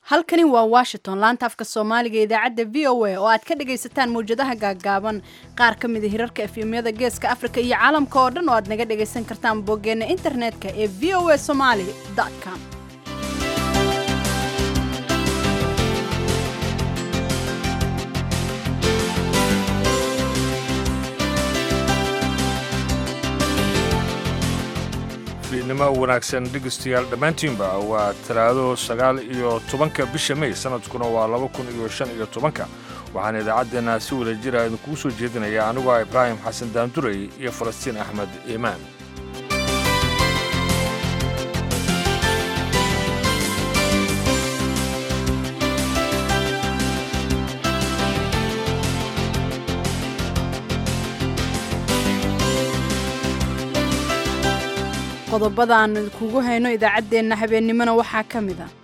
halkani waa Washington laanta afka Soomaaliga idaacadda VOA oo aad ka dhagaysataan muujadaha gaagaaban qaar ka mid ah hirarka FM-yada Geeska Afrika iyo caalamka oo dhan oo aad naga dhagaysan kartaan boggeena internetka ee voasomali.com. fiidnimo wanaagsan dhegeystayaal dhammaantiinba waa talaado 9 bisha May sanadkuna waa 2015 waxaan idaacadeena si wada jir ah idinku soo jeedinayaa anigu Ibrahim Xasan Daanduray iyo Falastiin Axmed Iimaan. qodobada aan kugu hayno idaacadeena habeenimana waxaa ka mid ah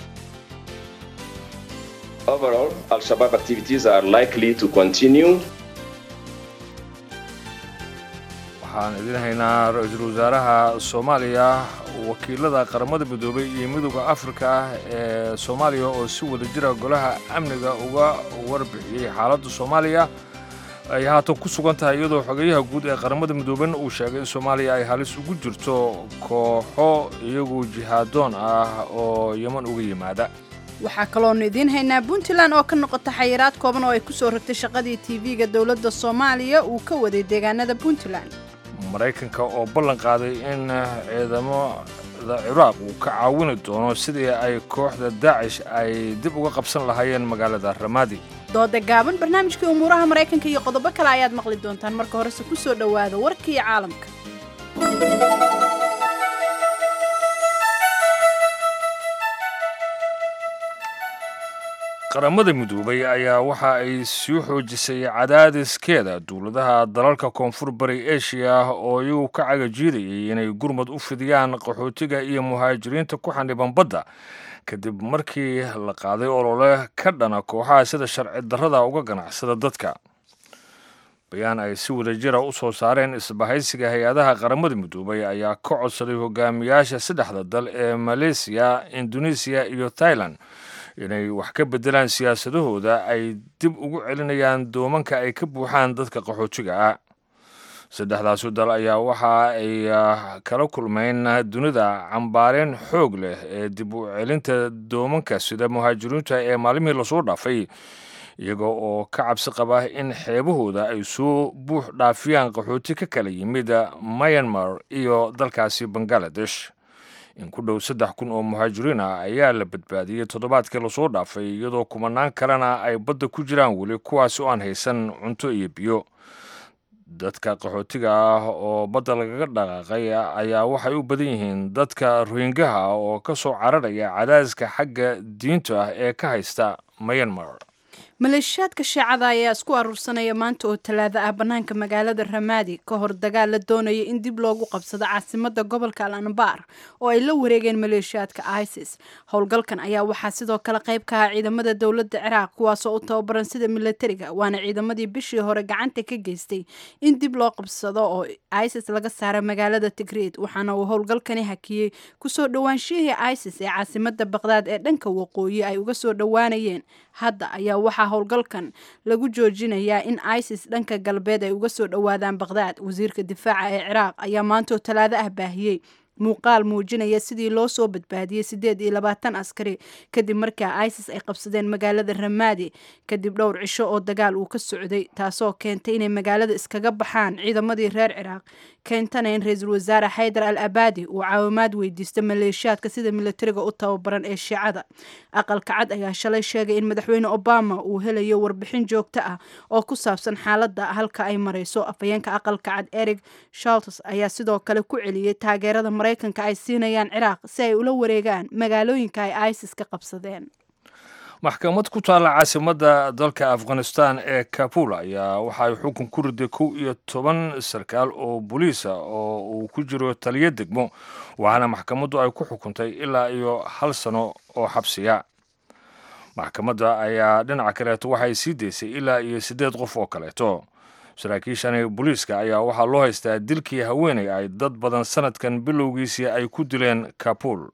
Overall, Al-Shabaab activities are likely to continue. waxaan idin haynaa ra'iisul wasaaraha Soomaaliya wakiilada qaramada midoobay iyo midowga Afrika ee Soomaaliya oo si wada jir ah golaha amniga uga warbixiyay xaaladda Soomaaliya ay haatan ku sugan tahay iyadoo xogayaha guud ee qaramada midoobay uu sheegay in Soomaaliya ay halis ugu jirto kooxo iyagu jihaadoon ah oo Yemen uga yimaada. waxaa kaloo idin haynaa Puntland oo ka noqota xayiraad kooban oo ay ku soo rogtay shaqadii TV-ga dawladda Soomaaliya uu ka waday deegaanada Puntland. Mareykanka oo ballan qaaday in ciidamada Ciraaq uu ka caawin doono sidii ay kooxda Daesh ay dib uga qabsan lahaayeen magaalada Ramadi. dooda gaaban barnaamijkii umuuraha Mareykanka iyo qodobo kale ayaad maqli doontaan marka hore ku soo dhawaada warkii caalamka. qaramada midoobay ayaa waxa ay sii xoojisay cadaadiskeeda dawladaha dalalka koonfur bari Asia oo iyagu ka cagajiidayay inay gurmad u fidiyaan qaxootiga iyo muhaajiriinta ku xaniban badda kadib markii la qaaday olole ka dhana kooxaha sida sharci darrada uga ganacsada dadka. bayaan ay si wada jir ah u soo saareen isbahaysiga hay-adaha qaramada midoobay ayaa ka codsaday hogaamiyaasha saddexda dal ee Malaysia, Indonesia iyo Thailand inay wax ka bedelaan siyaasadahooda ay dib ugu celinayaan doomanka ay ka buuxaan dadka qaxootiga ah. saddexdaas dal ayaa waxa ay kala kulmeen dunida cambaareen xoog leh ee dib u celinta doomanka sida muhaajiriinta ee maalmihii la soo dhaafay iyaga oo ka cabsi qaba in xeebahooda ay soo buux dhaafiyaan qaxooti ka kala yimid Myanmar iyo dalkaasi Bangladesh. in ku dhow 3,000 oo muhaajiriin ah ayaa la badbaadiyay toddobaadkii la soo dhaafay iyadoo kumanaan kalena ay badda ku jiraan weli kuwaas oo aan haysan cunto iyo biyo. dadka qaxootiga ah oo badda lagaga dhaqaaqay ayaa waxay u badan yihiin dadka Rohingya oo ka soo cararaya cadaadiska xagga diinta ah ee ka haysta Myanmar. maleeshiyaadka shaacada ayaa isku aruursanaya maanta oo talaado ah banaanka magaalada Ramadi ka hor dagaal la doonaya in dib loogu qabsado caasimadda gobolka Al-Anbar oo ay la wareegeen maleeshiyaadka ISIS. howlgalkan ayaa waxaa sidoo kale qayb ka ah ciidamada dawladda Ciraaq kuwaas oo u tababaran sida militariga waana ciidamadii bishii hore gacanta ka geystay in dib loo qabsado oo ISIS laga saaray magaalada Tikrit waxaana uu howlgalkani hakiyay ku soo dhawaanshihii ISIS ee caasimadda Baghdad ee dhanka waqooyi ay uga soo dhawaanayeen. hadda ayaa waxaa howlgalkan lagu joojinayaa in ISIS dhanka galbeed ay uga soo dhawaadaan Baghdad. wasiirka difaaca ee Ciraaq ayaa maanta talaado ah baahiyay muuqaal muujinaya sidii loo soo badbaadiyay 28 askari kadib markii ISIS ay qabsadeen magaalada Ramadi kadib dhowr cisho oo dagaal uu ka socday taasoo keentay inay magaalada iskaga baxaan ciidamadii reer Ciraaq keentana in ra'iisul wasaare Haydar al-Abadi uu caawimaad weydiistay maleeshiyaadka sida militariga u tababaran ee Shiicada. aqalka cad ayaa shalay sheegay in madaxweyne Obama uu helayo warbixin joogto ah oo ku saabsan xaaladda halka ay marayso. afhayeenka aqalka cad Eric Schultz ayaa sidoo kale ku celiyay taageerada Mareykanka ay siinayaan Ciraaq si ay ula wareegaan magaalooyinka ay ISIS ka qabsadeen. maxkamad ku taala caasimadda dalka Afghanistan ee Kabul ayaa waxa ay xukun ku riday 11 sarkaal oo booliis ah oo uu ku jiro taliye degmo waxaana maxkamaddu ay ku xukuntay ilaa iyo 1 sano oo xabsiya. maxkamadda ayaa dhinaca kaleeto waxay sii deysay ilaa iyo 8 qof oo kaleeto. saraakiishani booliiska ayaa waxaa loo haystaa dilkii haweeney ay dad badan sanadkan bilowgiisii ay ku dileen Kabul.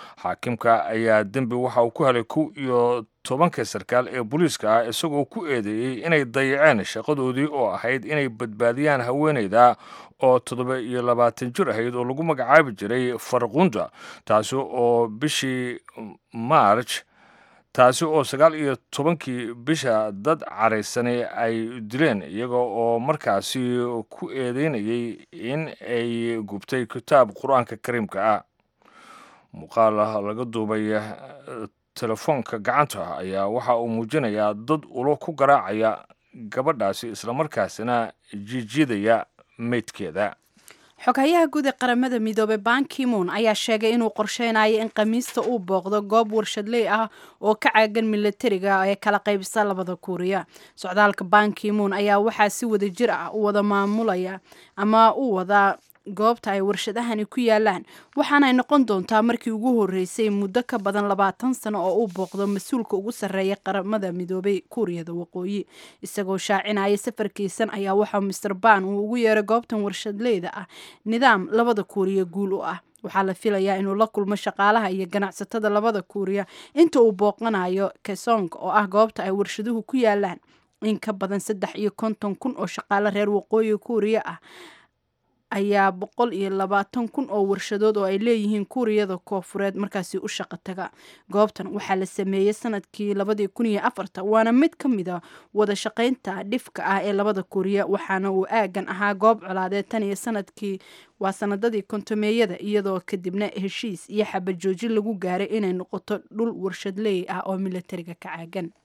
xaakimka ayaa dembi waxa uu ku helay 11 sarkaal ee booliiska ah isagoo ku eedeeyey inay dayaceen shaqadoodii oo ahayd inay badbaadiyaan haweeneyda oo 27 jir ahayd oo lagu magacaabi jiray Farqunda taasi oo bishii March taasi oo 19 bisha dad careysanay ay dileen iyaga oo markaasi ku eedeynayay in ay gubtay kitaab Quraanka Kariimka ah muuqaal laga duubay telefoonka gacanta ayaa waxa uu muujinayaa dad ulo ku garaacaya gabadhaasi isla markaasina jiijidaya meydkeeda xogayaha guud ee qaramada midoobay Ban Ki-moon ayaa sheegay inuu qorsheynayo in Khamiista uu booqdo goob warshadley ah oo ka caagan militariga ee kala qaybisa labada Kuuriya. Socdaalka Ban Ki-moon ayaa waxaa si wada jir ah u wada maamulaya ama u wada goobta ay warshadahani ku yaalaan waxaana ay noqon doontaa markii ugu horeysay muddo ka badan 20 sano oo uu booqdo mas'uulka ugu sarreeya qaramada midoobay Kuuriyada Waqooyi isagoo shaacinaya safarkiisan ayaa waxa Mr. Ban uu ugu yeeray goobtan warshadleyda ah nidaam labada Kuuriya guul u ah waxaa la filayaa inuu la kulmo shaqaalaha iyo ganacsatada labada Kuuriya inta uu booqanayo Kaesong oo ah goobta ay warshaduhu ku yaalaan in ka badan 350,000 oo shaqaale reer Waqooyi Kuuriya ah ayaa 120,000 oo warshadood oo ay leeyihiin Kuuriyada Koonfureed markaasi u shaqo taga goobtan waxaa la sameeyay sanadkii 2004 waana mid ka mid ah wada shaqaynta dhifka ah ee labada Kuuriya waxaana uu aagan ahaa goob colaadeed tan iyo sanadadii kontomeeyada iyadoo kadibna heshiis iyo xabad joojin lagu gaaray inay noqoto dhul warshadley ah oo militariga ka caagan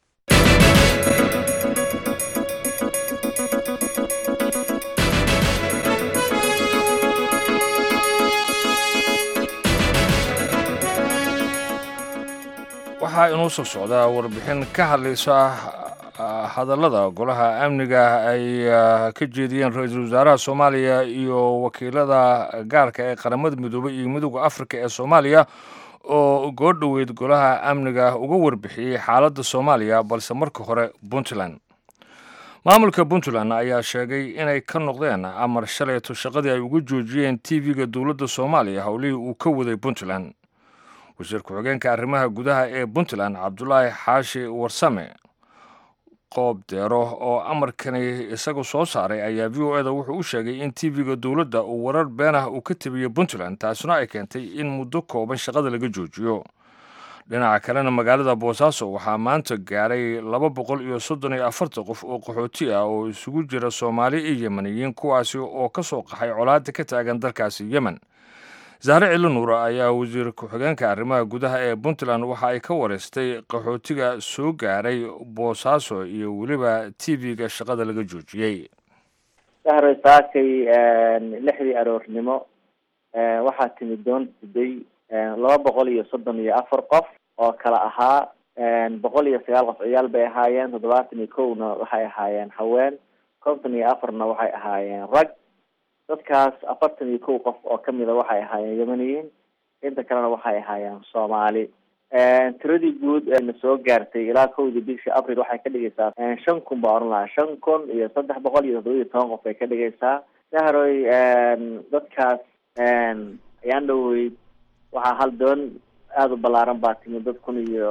waxaa inuu soo socdaa warbixin ka hadlaysa hadallada golaha amniga ay ka jeediyeen ra-iisul wasaaraha Soomaaliya iyo wakiilada gaarka ee qaramada midoobay iyo midowga Afrika ee Soomaaliya oo goordhoweyd golaha amniga uga warbixiyay xaaladda Soomaaliya balse marka hore Puntland maamulka Puntland ayaa sheegay inay ka noqdeen amar shalayto shaqadii ay uga joojiyeen TV-ga dowladda Soomaaliya howlihii uu ka waday Puntland wasiir ku-xigeenka arrimaha gudaha ee Puntland Cabdullaahi Xaashi Warsame qoob deero oo amarkani isagu soo saaray ayaa VOA-da wuxuu u sheegay in TV-ga dowladda uu warar been ah uu ka tabiyay Puntland taasuna ay keentay in muddo kooban shaqada laga joojiyo dhinaca kalena magaalada Boosaaso waxaa maanta gaaray 234 qof oo qaxooti ah oo isugu jira Soomaali iyo Yemeniyiin kuwaasi oo ka soo qaxay colaadda ka taagan dalkaasi Yemen Zahra Cilanuur ayaa wasiir ku-xigeenka arrimaha gudaha ee Puntland waxa ay ka wareystay qaxootiga soo gaaray Boosaaso iyo waliba TV-ga shaqada laga joojiyay. Zahra saakay 6 aroornimo waxaa timid doon siday 234 qof oo kala ahaa 109 qof ciyaal bay ahaayeen 71na waxay ahaayeen haween 54na waxay ahaayeen rag dadkaas 41 qof oo kamid ah waxay ahaayeen Yemeniyiin inta kalena waxay ahaayeen Soomaali tiradii guud ee soo gaartay ilaa 1 bishii Abriil waxay ka dhigaysaa 5,000 baa oran 5,317 qof ay ka dhigaysaa Zahroy dadkaas ayaan dhawey waxaa hal doon aad u ballaaran baa timid dad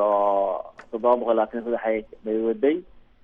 723 bay waday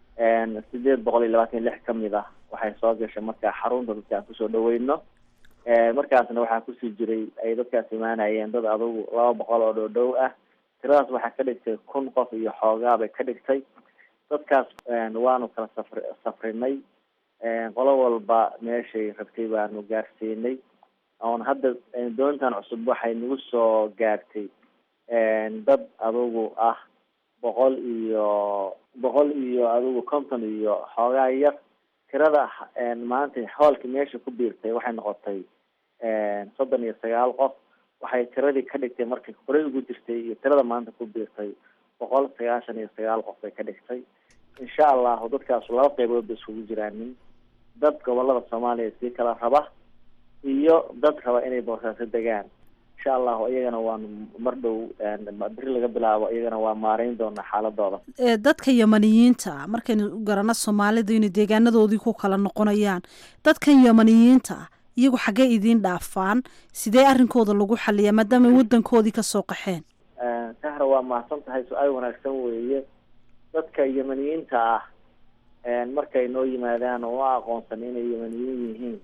826 kamid ah waxay soo gashay markaa xarunta dadka ku soo dhaweyno markaasna waxaa ku sii jiray ay dadkaas imaanayeen dad adugu 200 oo dhow ah tiradaas waxaa ka dhigtay 1,000 qof iyo xoogaa bay ka dhigtay dadkaas waanu kala safrinay qolo walba meeshay rabtay baanu gaarsiinay oon hadda doontan cusub waxay nagu soo gaartay dad adugu ah 100 iyo adugu 50 iyo xoogaa yar tirada maanta xoolka meesha ku biirtay waxay noqotay 39 qof waxay tiradii ka dhigtay markii hore ugu jirtay iyo tirada maanta ku biirtay 199 qof bay ka dhigtay insha Allah dadkaas laba qaybood isugu jiraan dad gobolada Soomaaliya si kala raba iyo dad raba inay Boosaaso degaan insha Allah iyagana waa mar dhow bari laga bilaabo iyagana waa maareyn doona xaaladooda dadka Yemeniyiinta markaynu u garano Soomaalida inay deegaanadoodii ku kala noqonayaan dadkan Yemeniyiinta iyagu xaggee idiin dhaafaan sidee arrinkooda lagu xaliyaa maadaama waddankoodii kasoo qaxeen sahra waa mahadsan tahay su-aal wanaagsan weeye dadka yemaniyiinta ah markay noo yimaadaan oo a aqoonsan inay yemaniyiin yihiin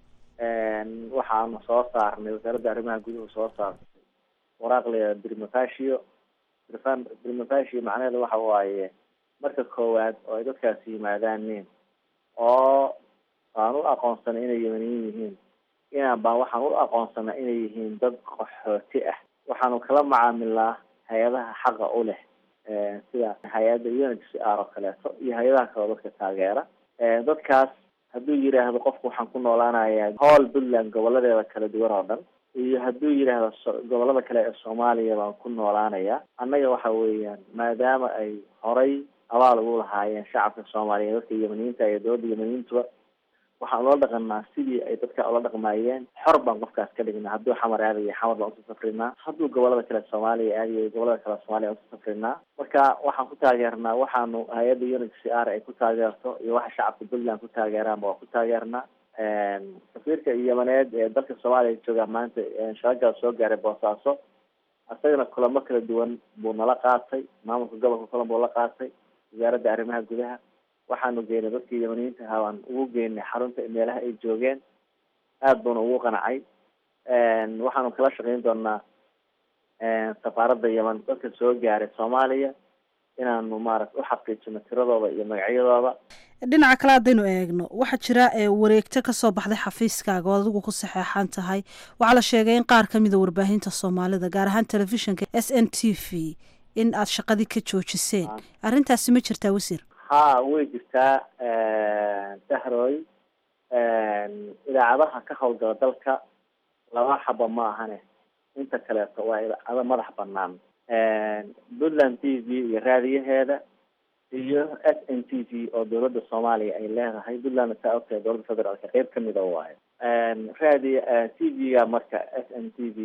waxaanu soo saarnay wasaaradda arrimaha guduhu soo saartay waraaq leeyahay brimafatio macnaheedu waxa waaye marka koowaad oo ay dadkaasi yimaadaaneen oo aan u aqoonsana inay yemaniyiin yihiin waxaan u aqoonsana inay yihiin dad qaxooti ah waxaanu kala macaamilnaa hay-adaha xaqa u leh sida hay-adda UNHCR oo kaleeto iyo hay-adaha kaleo dadka taageera dadkaas hadduu yidhaahdo qofku waxaan ku noolaanayaa howl puntland goboladeeda kala duwan oo dhan iyo hadduu yidhaahdo gobolada kale ee soomaaliya baan ku noolaanayaa annaga waxa weeyaan maadaama ay horay abaal ugu lahaayeen shacabka soomaaliyeed dadka yemaniyiinta iyo dowladda yemaniyiintuba waxaan ula dhaqanaa sidii ay dadka ula dhaqmaayeen xor baan qofkaas ka dhignaa hadduu xamar aadayo xamar baan usoo safrinaa hadduu gobolada kale soomaaliya aadayo gobolada kale soomaaliya usoo safrinaa marka waxaan ku taageernaa waxaanu hay-adda UNHCR ay ku taageerto iyo waxa shacabka puntland ku taageeraanba waa ku taageernaa safiirka yemaneed ee dalka soomaaliya joogaa maanta shaqagaa soo gaaray boosaaso isagana kulamo kala duwan buu nala qaatay maamulka gobolka kulan buu la qaatay wasaaradda arrimaha gudaha waxaanu geynay dadkii yemaniyiinta ahaa waan ugu geynay xarunta meelaha ay joogeen aada buuna ugu qancay waxaanu kala shaqeyn doonaa safaaradda yeman dadka soo gaaray soomaaliya inaanu maaragta u xaqiijino tiradooda iyo magacyadooda dhinaca kale haddaynu eegno waxaa jira wareegto kasoo baxday xafiiskaaga oo adigu ku saxeexan tahay waxaa la sheegay in qaar kamida warbaahinta soomaalida gaar ahaan telefishinka SNTV in aada shaqadii ka joojiseen arrintaasi ma jirtaa wasiir ha way jirtaa sahroy idaacadaha ka howlgala dalka laba xaba ma ahane inta kaleeto waa idaacado madax banaan puntland TV iyo raadiyaheeda iyo SNTV oo dowladda soomaaliya ay leedahay puntland saa ogtahay dowladda federaalka qeyb kamida waayo TV-ga marka SNTV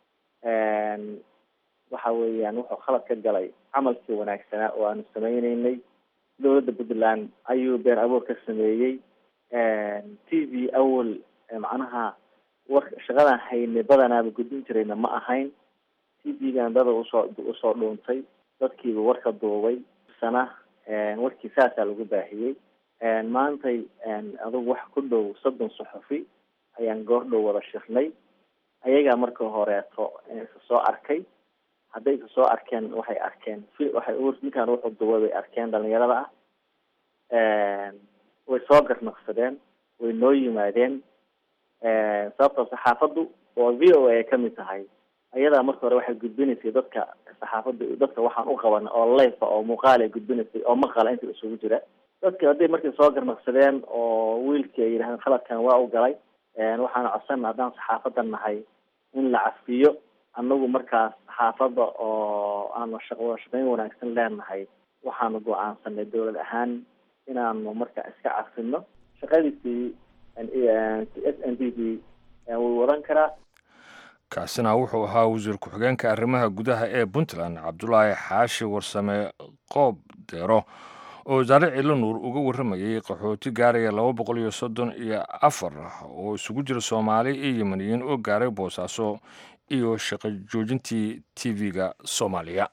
waxa weeyaan wuxuu khalad ka galay camalkii wanaagsanaa oo aanu sameyneynay dowladda puntland ayuu been abuur ka sameeyey TV awal macnaha shaqadan haynay badanaaba gudbin jirayna ma ahayn TV-gan dada usoo dhuuntay dadkiiba warka duubay sana warkii saasaa lagu baahiyey maantay adugu wax ku dhow 30 saxafi ayaan goor dhow wada shirnay ayagaa marka horeeto soo arkay hadday soo arkeen waxay arkeen ninkaan wuxuu duubay bay arkeen dhalinyarada ah way soo garnaqsadeen way noo yimaadeen sababtoo saxaafaddu oo VOA ay kamid tahay ayadaa marka hore waxay gudbinaysay dadka saxaafadda dadka waxaan u qaban oo live oo muuqaal ay gudbinaysay oo maqala inta isugu jira dadka hadday markay soo garnaqsadeen oo wiilkii ay yidhahdeen khaladkan waa u galay waxaan codsanna haddaan saxaafadan nahay in la cafiyo annagu markaas saxaafadda oo aanu shaqayn wanaagsan leenahay waxaanu go-aansanay dowlad ahaan inaanu markaa iska cafino shaqadiisii SNTV wuu wadan karaa kaasina wuxuu ahaa wasiir ku-xigeenka arrimaha gudaha ee puntland cabdulaahi xaashi warsame qoob deero oo wasaare ciilanuur uga warramayay qaxooti gaaraya 234 oo isugu jira soomaali iyo yemaniyiin oo gaaray boosaaso iyo shaqo joojintii TV-ga Soomaaliya.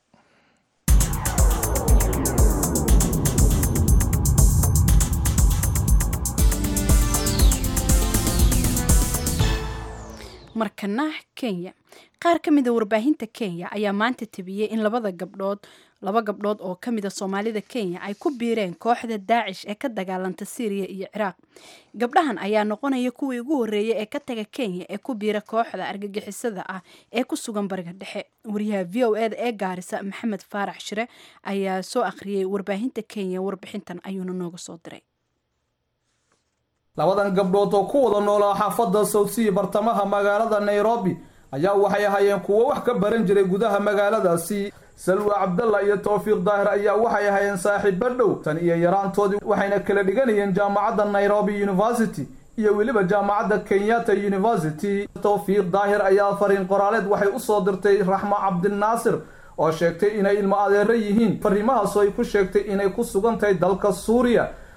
markana Kenya qaar kamid ah warbaahinta Kenya ayaa maanta tabiyay in laba gabdhood oo kamid ah Soomaalida Kenya ay ku biireen kooxda Daesh ee ka dagaalanta Syria iyo Iraq. Gabdhahan ayaa noqonaya kuwii ugu horeeyay ee ka taga Kenya ee ku biira kooxda argagixisada ah ee ku sugan bariga dhexe. Wariyaha VOA ee Gaarisa Maxamed Faarax Shire ayaa soo akhriyay warbaahinta Kenya warbixintan ayuuna nooga soo diray. labadan gabdhood oo ku wada noolaa xaafadda South Sea bartamaha magaalada Nairobi ayaa waxay ahaayeen kuwo wax ka baran jiray gudaha magaaladaasi. Salwa Cabdalla iyo Tawfiiq Daahir ayaa waxay ahaayeen saaxiibo dhow tan iyo yaraantoodii waxayna kala dhiganayeen jaamacadda Nairobi University iyo weliba jaamacadda Kenyatta University. Tawfiiq Daahir ayaa fariin qoraaleed waxay u soo dirtay Raxma Cabdinaasir oo sheegtay inay ilmo adeer yihiin fariimahaas oo ay ku sheegtay inay ku sugan tahay dalka Suuriya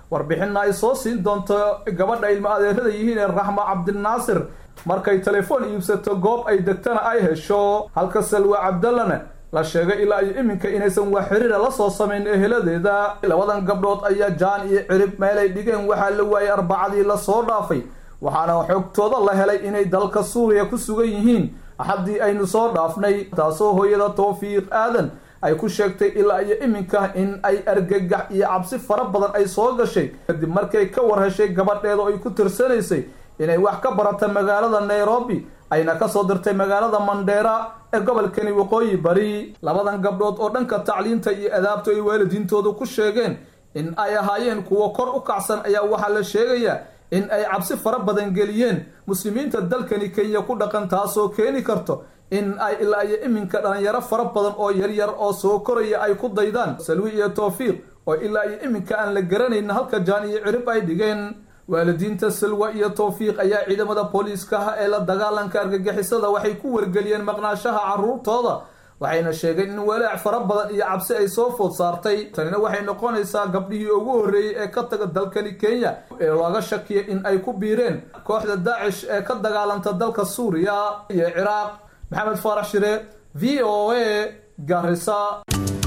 warbixinna ay soo siin doonto gabadha ilmo adeerada yihiin ee raxmo cabdinaasir markay telefoon iibsato goob ay degtana ay hesho halka salwa cabdallana la sheegay ilaa iyo iminka inaysan wax xiriira la soo samayn eheladeeda labadan gabdhood ayaa jaan iyo cirib meelay dhigeen waxaa la waayay arbacadii lasoo dhaafay waxaana xogtooda la helay inay dalka suuriya ku sugan yihiin axaddii aynu soo dhaafnay taasoo hooyada tawfiiq aadan ay ku sheegtay ilaa iyo iminka in ay argagax iyo cabsi fara badan ay soo gashay kadib markay ka war heshay gabadheeda oo ay ku tirsanaysay inay wax ka barata magaalada Nairobi ayna ka soo dirtay magaalada Mandera ee gobolkani waqooyi bari labadan gabdhood oo dhanka tacliinta iyo adaabta ay waalidiintoodu ku sheegeen in ay ahaayeen kuwa kor u kacsan ayaa waxaa la sheegayaa in ay cabsi fara badan geliyeen muslimiinta dalkani Kenya ku dhaqan taasoo keeni karto in ay ilaa iyo iminka dhalinyaro fara badan oo yaryar oo soo koraya ay ku daydaan Salwi iyo Tawfiiq oo ilaa iyo iminka aan la garanayn halka jaan iyo cirib ay dhigeen waalidiinta Salwa iyo Tawfiiq ayaa ciidamada booliiska ee la dagaalanka argagixisada waxay ku wargeliyeen maqnaashaha carruurtooda waxayna sheegeen in walaac fara badan iyo cabsi ay soo food saartay tanina waxay noqonaysaa gabdhihii ugu horreeyay ee ka taga dalkani Kenya ee laga shakiyay in ay ku biireen kooxda Daesh ee ka dagaalanta dalka Suuriya iyo Ciraaq maxamed faarax shire VOA Garissa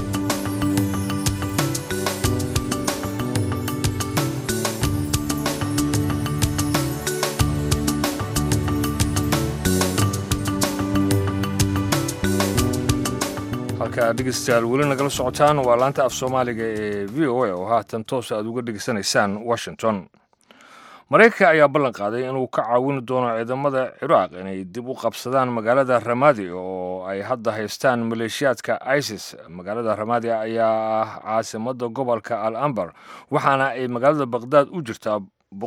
halka dhegeystayaal weli nagala socotaan waa laanta af Soomaaliga ee VOA oo haatan toos aad uga dhegeysanaysaan Washington Mareykanka ayaa ballan qaaday inuu ka caawin doono ciidamada Ciraaq inay dib u qabsadaan magaalada Ramadi oo ay hadda haystaan maleeshiyaadka ISIS magaalada Ramadi ayaa ah caasimadda gobolka Al-Anbar waxaana ay magaalada Baghdad u jirtaa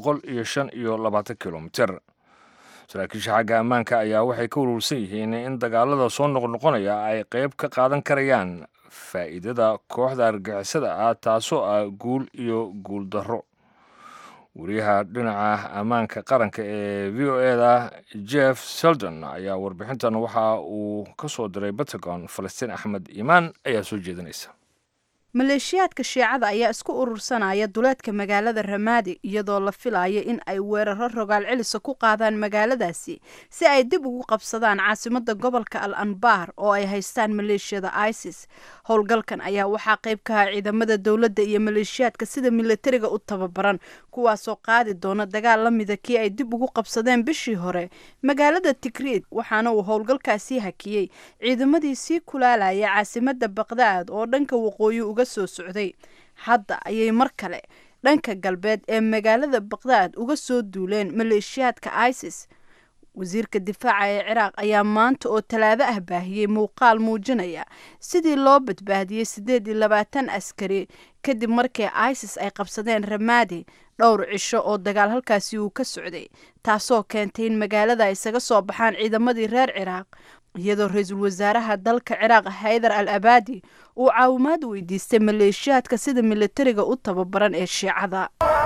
125 kilomitir saraakiisha xagga ammaanka ayaa waxay ka warwarsan yihiin in dagaalada soo noqnoqonaya ay qayb ka qaadan karayaan faa'iidada kooxda argagixisada ah taasoo ah guul iyo guul darro wariyaha dhinaca ammaanka qaranka ee VOA-da Jeff Seldon ayaa warbixintan waxa uu ka soo diray Pentagon Falastiin Axmed Iimaan ayaa soo jeedinaysa maleeshiyaadka shiicada ayaa isku urursanaya duleedka magaalada Ramadi iyadoo la filayo in ay weeraro rogaal celis ku qaadaan magaaladaasi si ay dib ugu qabsadaan caasimadda gobolka Al-Anbar oo ay haystaan maleeshiyada ISIS howlgalkan ayaa waxaa qayb ka ah ciidamada dawladda iyo maleeshiyaadka sida militariga u tababaran kuwaasoo qaadi doona dagaal la mid ah kii ay dib ugu qabsadeen bishii hore magaalada Tikrit waxaana uu howlgalkaasi hakiyay ciidamadii sii kulaalaya caasimadda Baghdad oo dhanka waqooyi uga soo socday hadda ayay mar kale dhanka galbeed ee magaalada Baghdad uga soo duuleen maleeshiyaadka ISIS wasiirka difaaca ee Ciraaq ayaa maanta oo Talaado ah baahiyay muuqaal muujinaya sidii loo badbaadiyay 28 askari kadib markii ISIS ay qabsadeen Ramadi dhowr cisho oo dagaal halkaasi uu ka socday taasoo keentay in magaalada ay isaga soo baxaan ciidamadii reer Ciraaq iyadoo ra'iisul wasaaraha dalka Ciraaq Haydar al-Abadi uu caawimaad weydiistay maleeshiyaadka sida militariga u tababaran ee shiicada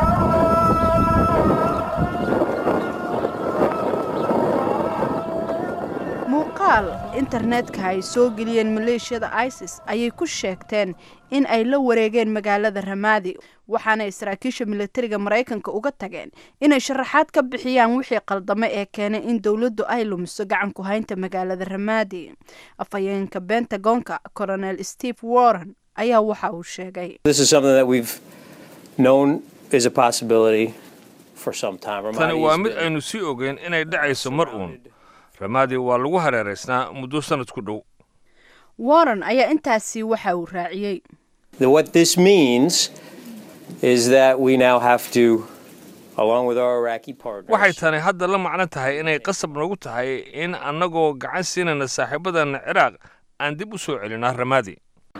muuqaal internetka ay soo geliyeen maleeshiyada ISIS ayay ku sheegteen in ay la wareegeen magaalada Ramadi waxaana saraakiisha militariga Mareykanka uga tageen inay sharaxaad ka bixiyaan wixii qaldamay ee keenay in dawladdu ay lumiso gacan ku haynta magaalada Ramadi afhayeenka Pentagonka Colonel Steve Warren ayaa waxa uu sheegay This is something that we've known is a possibility for some time. tani waa mid aynu sii ogeyn inay dhacayso mar uun Ramadi waa lagu hareereysnaa muddo sanad ku dhow Warren ayaa intaasi waxa uu raaciyay What this means is that we now have to along with our Iraqi partners waxay tani hadda la macno tahay inay qasab nagu tahay in annagoo gacan siinayna saaxiibadan Ciraaq aan dib u soo celinaa Ramadi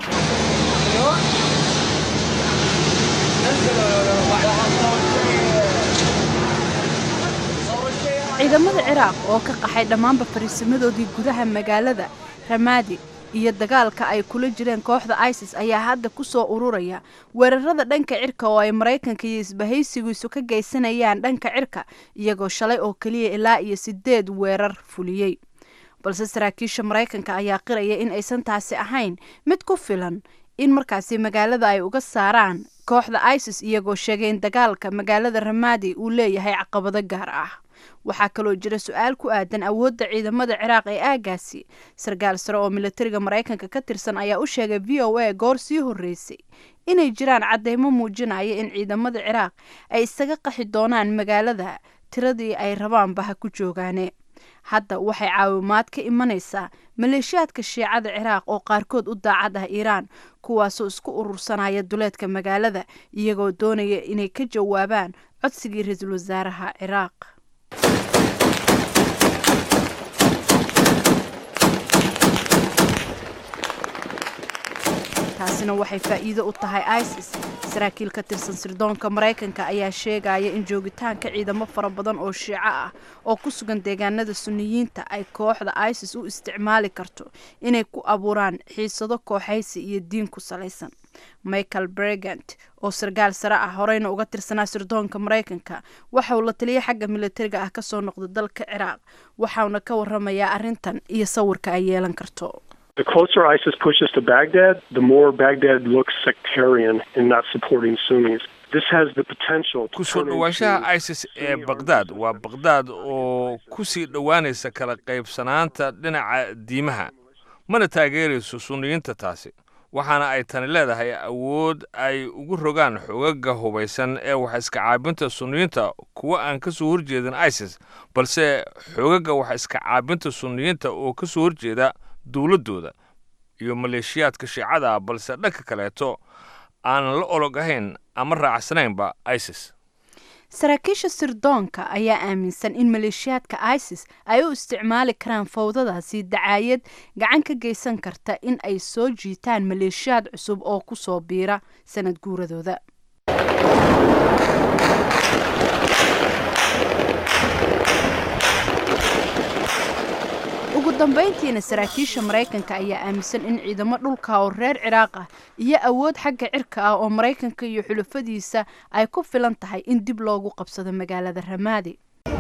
ciidamada Ciraaq oo ka qaxay dhammaanba fariisimadoodii gudaha magaalada Ramadi iyo dagaalka ay kula jireen kooxda ISIS ayaa hadda ku soo ururaya weerarada dhanka cirka oo ay Mareykanka iyo isbahaysigiisu ka geysanayaan dhanka cirka iyagoo shalay oo kaliya ilaa iyo 8 weerar fuliyay balse saraakiisha Mareykanka ayaa qiraya in aysan taasi ahayn mid ku filan in markaasi magaalada ay uga saaraan kooxda ISIS iyagoo sheegay in dagaalka magaalada Ramadi uu leeyahay caqabado gaar ah. waxaa kaloo jira su-aal ku aadan awoodda ciidamada Ciraaq ee aagaasi. sarkaal sare oo militariga Mareykanka ka tirsan ayaa u sheegay VOA goor sii horeysay inay jiraan cadeymo muujinaya in ciidamada Ciraaq ay isaga qaxi doonaan magaalada tiradii ay rabaanba ha ku joogaane. hadda waxay caawimaad ka imanaysaa maleeshiyaadka shiicada Ciraaq oo qaarkood u daacad ah Iiraan kuwaasoo isku urursanaya duleedka magaalada iyagoo doonaya inay ka jawaabaan codsigii ra'iisul wasaaraha Ciraaq. taasina waxay faa'iido u tahay ISIS. saraakiil ka tirsan sirdoonka Mareykanka ayaa sheegaya in joogitaanka ciidamo fara badan oo shiico ah oo ku sugan deegaanada Sunniyiinta ay kooxda ISIS u isticmaali karto inay ku abuuraan xiisado kooxaysi iyo diin ku salaysan. Michael Bregant oo sarkaal sare ah horeyna uga tirsanaa sirdoonka Mareykanka waxa uu la taliyay xagga militariga ah ka soo noqday dalka Ciraaq waxaana ka warramayaa arrintan iyo sawirka ay yeelan karto. The closer ISIS pushes to Baghdad, the more Baghdad looks sectarian in not supporting Sunnis. This has the potential to kusoo dhawaanshaha ISIS ee Baghdad waa Baghdad oo ku sii dhawaanaysa kala qaybsanaanta dhinaca diimaha mana taageerayso Sunniyiinta taasi waxaana ay tani leedahay awood ay ugu rogaan xogaga hubaysan ee wax iska caabinta Sunniyiinta kuwa aan ka soo horjeedin ISIS balse xogaga wax iska caabinta Sunniyiinta oo ka soo horjeeda dawladooda iyo maleeshiyaadka shiicada balse dhanka kaleeto aan la olog ahayn ama raacsanaynba ISIS. saraakiisha sirdoonka ayaa aaminsan in maleeshiyaadka ISIS ay u isticmaali karaan fawdadaasi dacaayad gacan ka geysan karta in ay soo jiitaan maleeshiyaad cusub oo ku soo biira sanad guuradooda. ugu dambeyntiina saraakiisha Mareykanka ayaa aaminsan in ciidamo dhulka oo reer Ciraaq ah iyo awood xagga cirka ah oo Mareykanka iyo xulufadiisa ay ku filan tahay in dib loogu qabsado magaalada Ramadi.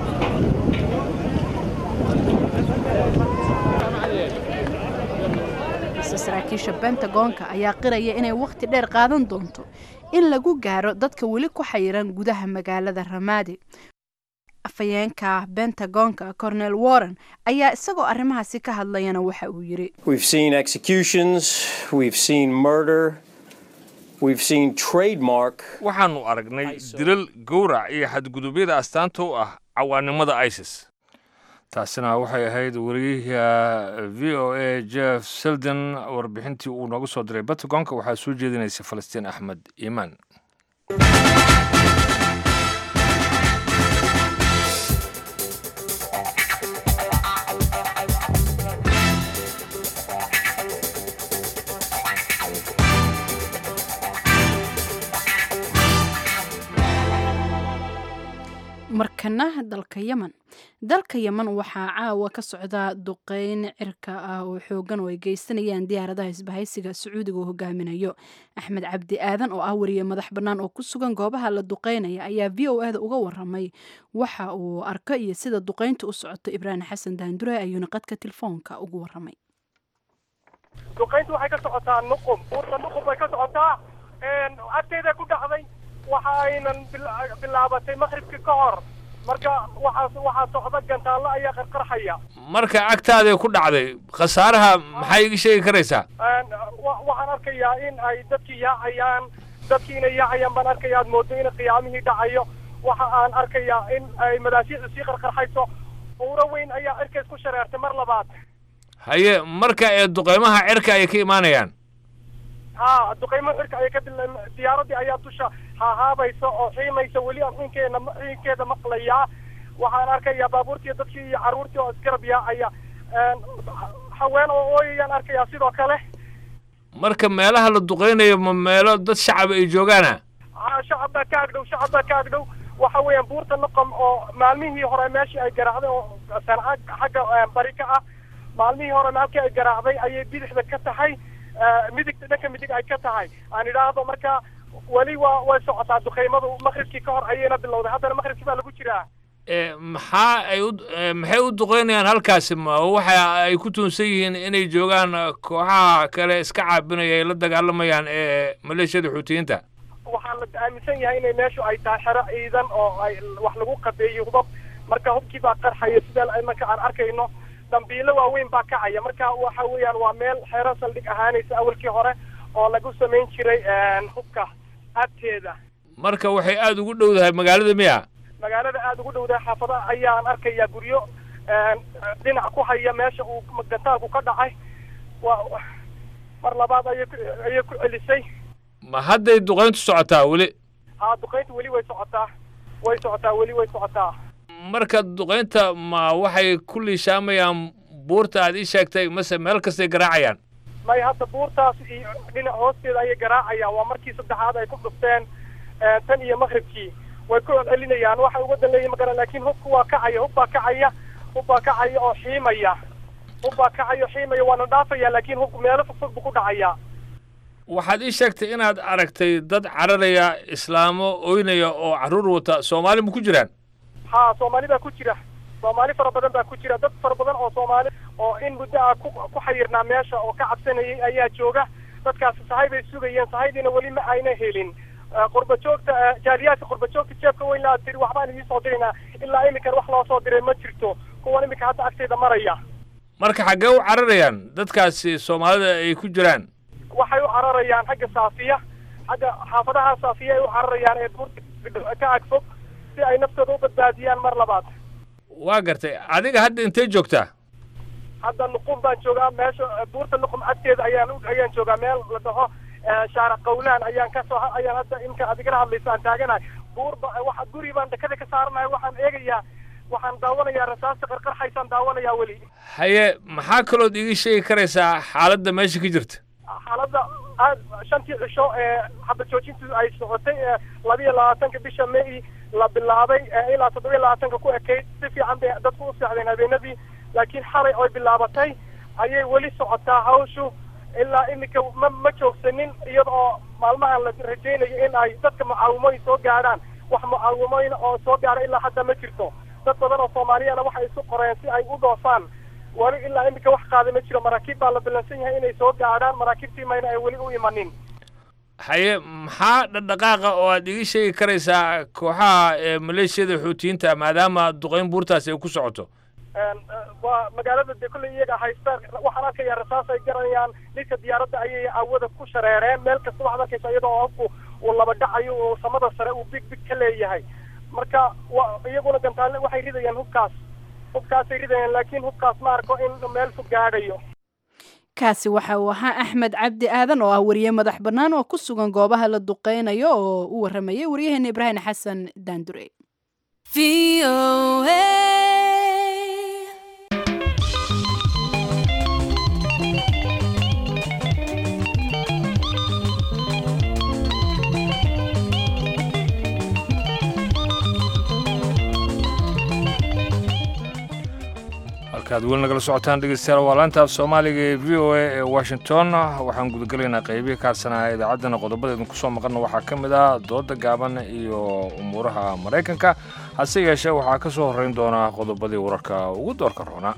saraakiisha Pentagonka ayaa qiraya inay waqti dheer qaadan doonto in lagu gaaro dadka weli ku xayiran gudaha magaalada Ramadi. afayeenka Pentagonka Colonel Warren ayaa isagoo arrimahaasi ka hadlayana waxa uu yiri. We've seen executions, we've seen murder, we've seen trademark. waxaanu aragnay dilal gowrac iyo xadgudubyada astaanta u ah cawaanimada ISIS. taasina waxay ahayd wariyaha VOA Jeff Selden warbixintii uu noogu soo diray Pentagonka waxaa soo jeedinaysa Falastiin Axmed Iimaan. markana dalka Yemen waxaa caawa ka socda duqeyn cirka ah oo xoogan oo ay geysanayaan diyaaradaha isbahaysiga Sacuudiga oo hogaaminayo. Axmed Cabdi Aadan oo ah wariye madax bannaan oo ku sugan goobaha la duqeynaya ayaa VOA-da uga waramay waxa uu arkay iyo sida duqeyntu u socoto. Ibrahim Xasan Daandure ayuuna qadka telefoonka ugu waramay. duqeyntu waxay ka socotaa Nuqum way ka socotaa agteeda ku dhacday waxa aynan bilaabatay maqribkii ka hor marka waxa socda gantaalo ayaa qarqarxaya marka agtaada ku dhacday khasaaraha maxay iga sheegi karaysaa waxaan arkayaa in ay dadkiina yaacayaan baan arkayaa moodo in qiyaamihii dhacayo waxa aan arkayaa in ay madaashiicdu sii qarqarxayso uura weyn ayaa cirkays ku shareertay mar labaad haye marka ee duqeymaha cirka ay ka imaanayaan duqeymaha cirka ay ka diyaaradii ayaa dusha haabayso oo xiimaysa weli xiinkeeda maqlayaa waxaan arkayaa baabuurtii dadkii iyo carruurtii oo isgarab yaacaya haween oo ooyayaan arkayaa sidoo kale marka meelaha la duqeynayo ma meelo dad shacab ay joogaana shacab baa ka agdhow waxa weeyaan buurta Nuqum oo maalmihii hore meeshii ay garaacday oo sanca xagga bari ka ah maalmihii hore markii ay garaacday ayay bidixda ka tahay dhanka midig ay ka tahay aan idhaahdo marka weli way socotaa duqeymadu maqribkii ka hor ayayna bilowday haddana maqribkii baa lagu jiraa maxay u duqeynayaan halkaasi ma waxa ay ku tuunsan yihiin inay joogaan kooxaha kale iska caabinaya ay la dagaalamayaan ee maleeshiyada xuutiyiinta waxaa la aaminsan yahay inay meeshu ay tahay xero ciidan oo ay wax lagu qabeeyey hubab marka hubkii baa qarxaya sida imanka aan arkayno dambiilo waaweyn baa kacaya marka waxa weeyaan waa meel xero saldhig ahaanaysa awalkii hore oo lagu samayn jiray hubka agteeda marka waxay aada ugu dhowdahay magaalada miya magaalada aada ugu dhowdahay xaafadaha ayaan arkaya guryo dhinac ku haya meesha uu gantaalku ka dhacay waa mar labaad ayay ku celisay ma hadday duqayntu socotaa weli duqayntu weli way socotaa weli way socotaa marka duqaynta ma waxay ku liishaamayaan buurta aad ii sheegtay mase meel kastay garaacayaan may hadda buurtaas iyo dhinac hoosteeda ayay garaacayaan waa markii saddexaad ay ku dhufteen tan iyo maqribkii way ku celinayaan waxay uga danleeyihin magara laakiin hubku waa kacaya hubbaa kacaya oo xiimaya waana dhaafaya laakiin hubku meelo fogfog buu ku dhacaya waxaad ii sheegtay inaad aragtay dad cararaya islaamo oynaya oo carruur wata soomaali ma ku jiraan soomaali baa ku jira soomaali fara badan baa ku jira dad fara badan oo soomaali oo in muddo ah ku xayirnaa meesha oo ka cabsanayay ayaa jooga dadkaasi sahay bay sugayeen sahaydiina weli ma ayna helin qurbajoogta jaaliyaadka qurbajoogta jeebka weyn laa tiri waxbaan idiin soo diraynaa ilaa iminkan wax loo soo diray ma jirto kuwan iminka hadda agteeda maraya marka xaggee u cararayaan dadkaasi soomaalida ay ku jiraan waxay u cararayaan xagga saafiya xagga xaafadaha saafiya ay u cararayaan ee buurta ka agfog si ay naftooda u badbaadiyaan mar labaad waa gartay adiga hadda intay joogtaa hadda nuqum baan joogaa meesha buurta nuqum agteeda ayaan joogaa meel la dhaho shaara qawlaan ayaan hadda imka adigala hadlaysa aan taaganahay waxa guri baan dekada ka saaranahay waxaan daawanayaa rasaasta qarqarxaysaan daawanayaa weli haye maxaa kalood iga sheegi karaysaa xaaladda meesha ka jirta xaaladda aad 5 cisho hadda joojintu ay socotay 22 bisha May la bilaabay ilaa 27 ku ekeyd si fiican bay dadku u seexdeen habeenadii laakiin xalay oo bilaabatay ayay weli socotaa hawshu ilaa imika ma joogsanin iyadoo maalmahan la rajaynayo in ay dadka mucaawimooyin soo gaadhaan wax mucaawimooyin oo soo gaadha ilaa hadda ma jirto dad badan oo Soomaaliyana waxay isu qoreen si ay u dhoofaan wali ilaa imika wax qaada ma jiro maraakiib baa la bilansan yahay inay soo gaadhaan maraakiibtii mayna ay weli u imanin haye maxaa dhaqdhaqaaqa oo aad iga sheegi karaysaa kooxaha maleeshiyada xuutiyiinta maadaama duqayn buurtaasi ay ku socoto waa magaalada de kulley iyaga haystaan waxaan arkayaa rasaas ay garanayaan ninka diyaaradda ayay awada ku shareereen meel kasta waxaad arkaysa iyadoo hobku uu laba dhacayo oo samada sare uu big ka leeyahay marka iyaguna gantaalle waxay ridayaan hubkaasay ridayaan laakiin hubkaas ma arko in meel fog gaadhayo kaasi waxa uu ahaa axmed cabdi aadan oo ah wariye madax bannaan oo ku sugan goobaha la duqeynayo oo u warramayay waryaheena ibraahim xasan daandure halkaad weli nagala socotaan dhegeystayaal waa laanta af soomaaliga ee v o a ee washington waxaan gudagelaynaa qaybihii kaarsanaa idaacaddana qodobadeedna kusoo maqanna waxaa ka mid ah dooda gaaban iyo umuuraha maraykanka hase yeeshee waxaa ka soo horrayn doonaa qodobadii wararka ugu doorka roona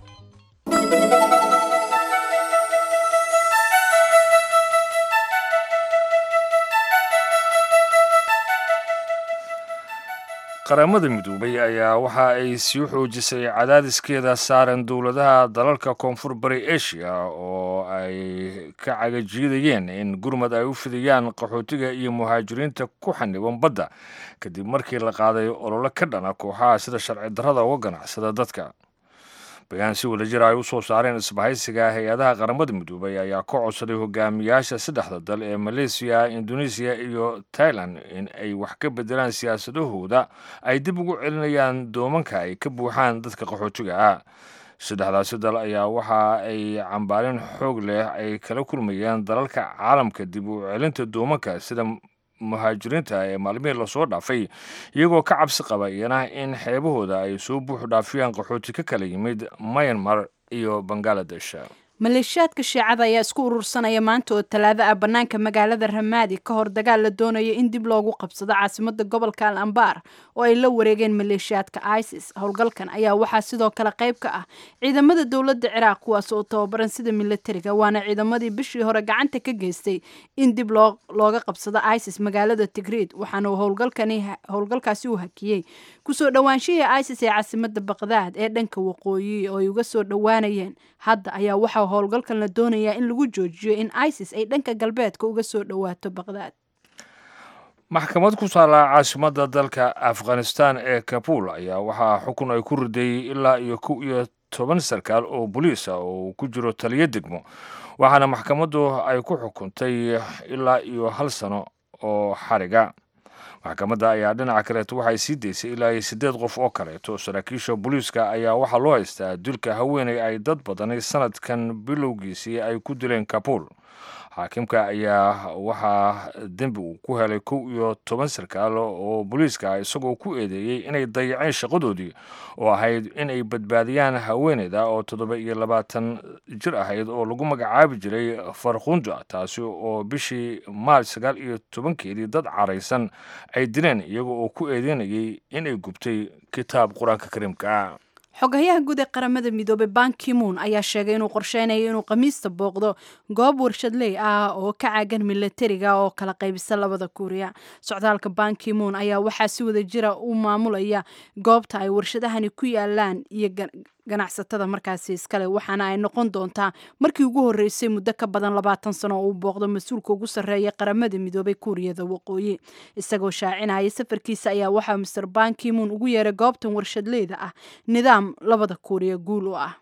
qaramada midoobay ayaa waxa ay sii xoojisay cadaadiskeeda saaran dowladaha dalalka koonfur bari asia oo ay ka cagajiidayeen in gurmad ay u fidiyaan qaxootiga iyo muhaajiriinta ku xaniban badda kadib markii la qaaday olole ka dhana kooxaha sida sharci darrada uga ganacsada dadka bayaan si wadajir ay u soo saareen isbahaysiga hay-adaha qaramada midoobay ayaa ka codsaday hogaamiyaasha saddexda dal ee maleesiya indonesiya iyo tailan in ay wax ka bedelaan siyaasadahooda ay dib ugu celinayaan doomanka ay ka buuxaan dadka qaxootiga ah saddexdaasi dal ayaa waxa ay cambaarin xoog leh ay kala kulmayeen dalalka caalamka dib u celinta doomanka sida muhaajiriinta ee maalmihii lasoo dhaafay iyagoo ka cabsi qaba iyana in xeebahooda ay soo buux dhaafiyaan qaxooti ka kala yimid myanmar iyo bangaladesh maleeshiyaadka shiicada ayaa isku urursanaya maanta oo talaado ah bannaanka magaalada ramaadi ka hor dagaal la doonayo in dib loogu qabsado caasimada gobolka al ambar oo ay la wareegeen maleeshiyaadka isis howlgalkan ayaa waxaa sidoo kale qayb ka ah ciidamada dowladda ciraaq kuwaas oo tababaran sida militariga waana ciidamadii bishii hore gacanta ka geystay in dib looga qabsado isis magaalada tigriid waxaana howlgalkaasi uu hakiyey kusoo dhawaanshihii isis ee caasimada baqdaad ee dhanka waqooyi oo ay uga soo dhowaanayeen hadda ayaa waxaa howlgalkan la doonayaa in lagu joojiyo in isis ay dhanka galbeedka uga soo dhowaato baqdaad maxkamad ku taala caasimada dalka afghanistan ee kabul ayaa waxaa xukun ay ku riday ilaa iyo 11 sarkaal oo boliisa oo ku jiro taliyo degmo waxaana maxkamaddu ay ku xukuntay ilaa iyo 1 sano oo xariga maxkamadda ayaa dhinaca kaleeto waxay sii daysay ilaa iyo 8 qof oo kaleeto saraakiisha booliiska ayaa waxaa loo haystaa dilka haweeney ay dad badani sanadkan bilowgiisii ay ku dileen kabul xaakimka ayaa waxaa dembi uu ku helay 11 sarkaal oo booliiska isagoo ku eedeeyey inay dayaceen shaqadoodii oo ahayd inay badbaadiyaan haweeneyda oo 27 jir ahayd oo lagu magacaabi jiray farkhunda taasi oo bishii maarch 19 dad caraysan ay dileen iyaga oo ku eedeynayay inay gubtay kitaab qur-aanka kariimka xogayaha guud ee qaramada midoobay Ban Ki-moon ayaa sheegay inuu qorsheynayo inuu khamiista booqdo goob warshadley ah oo ka caagan militariga oo kala qaybisa labada Kuuriya socdaalka Ban Ki-moon ayaa waxaa si wada jira u maamulaya goobta ay warshadahani ku yaalaan iyo ganacsatada markaasi iskale waxaana ay noqon doontaa markii ugu horeysay muddo ka badan 20 sano oo uu booqdo mas'uulka ugu sarreeya qaramada midoobay Kuuriyada waqooyi isagoo shaacinaya safarkiisa ayaa waxaa Mr. Ban Ki-moon ugu yeeray goobtan warshadleyda ah nidaam labada Kuuriya guul u ah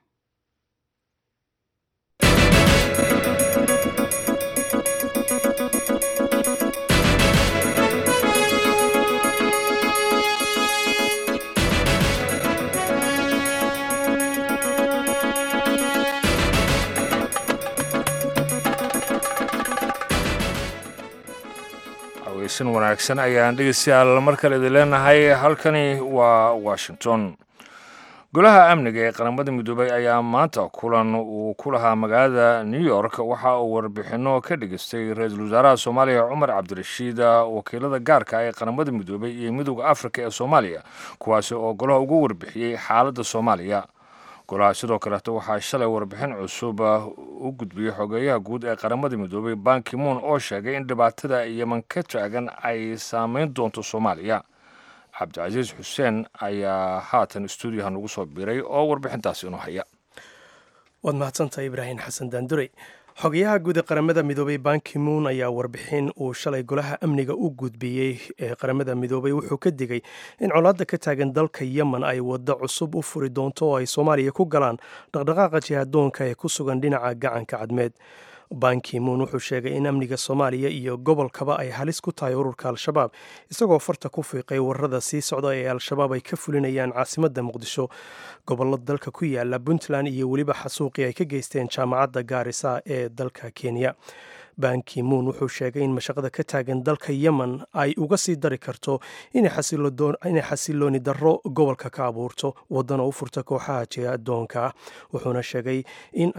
sin wanaagsan ayaan dhegeystayaal mar kale idin leenahay halkani waa Washington golaha amniga ee qaramada midoobay ayaa maanta kulan uu ku lahaa magaalada New York waxa uu warbixino ka dhigistay ra'iisul wasaaraha Soomaaliya Cumar Cabdirashiid wakiilada gaarka ah ee qaramada midoobay iyo midowga Afrika ee Soomaaliya kuwaas oo golaha ugu warbixiyay xaaladda Soomaaliya golaha sidoo kale waxaa shalay warbixin cusub u gudbiyay xogeyaha guud ee qaramada midoobay Ban Ki-moon oo sheegay in dhibaatada Yemen ka taagan ay saameyn doonto Soomaaliya Cabdicasiis Xuseen ayaa haatan stuudiyaha nagu soo biiray oo warbixintaasi inoo haya waad mahadsantahay Ibrahim Xasan Daandurey xogayaha guud ee qaramada midoobay Ban Ki-moon ayaa warbixin uu shalay golaha amniga u gudbiyey ee qaramada midoobay wuxuu ka digay in colaadda ka taagan dalka Yemen ay waddo cusub u furi doonto oo ay Soomaaliya ku galaan dhaqdhaqaaqa jihadoonka ee ku sugan dhinaca gacanka cadmeed Ban Ki-moon wuxuu sheegay in amniga Soomaaliya iyo gobolkaba ay halis ku tahay ururka Al-Shabaab isagoo farta ku fiiqay warrada sii socda ee Al-Shabaab ay ka fulinayaan caasimadda Muqdisho gobolada dalka ku yaala Puntland iyo weliba xasuuqii ay ka geysteen jaamacadda Garissa ee dalka Kenya Ban Ki-moon wuxuu sheegay in mashaqada ka taagan dalka Yemen ay uga sii dari karto inay xasilooni darro gobolka ka abuurto wadana u furta kooxaha jihadoonka wuxuuna sheegay in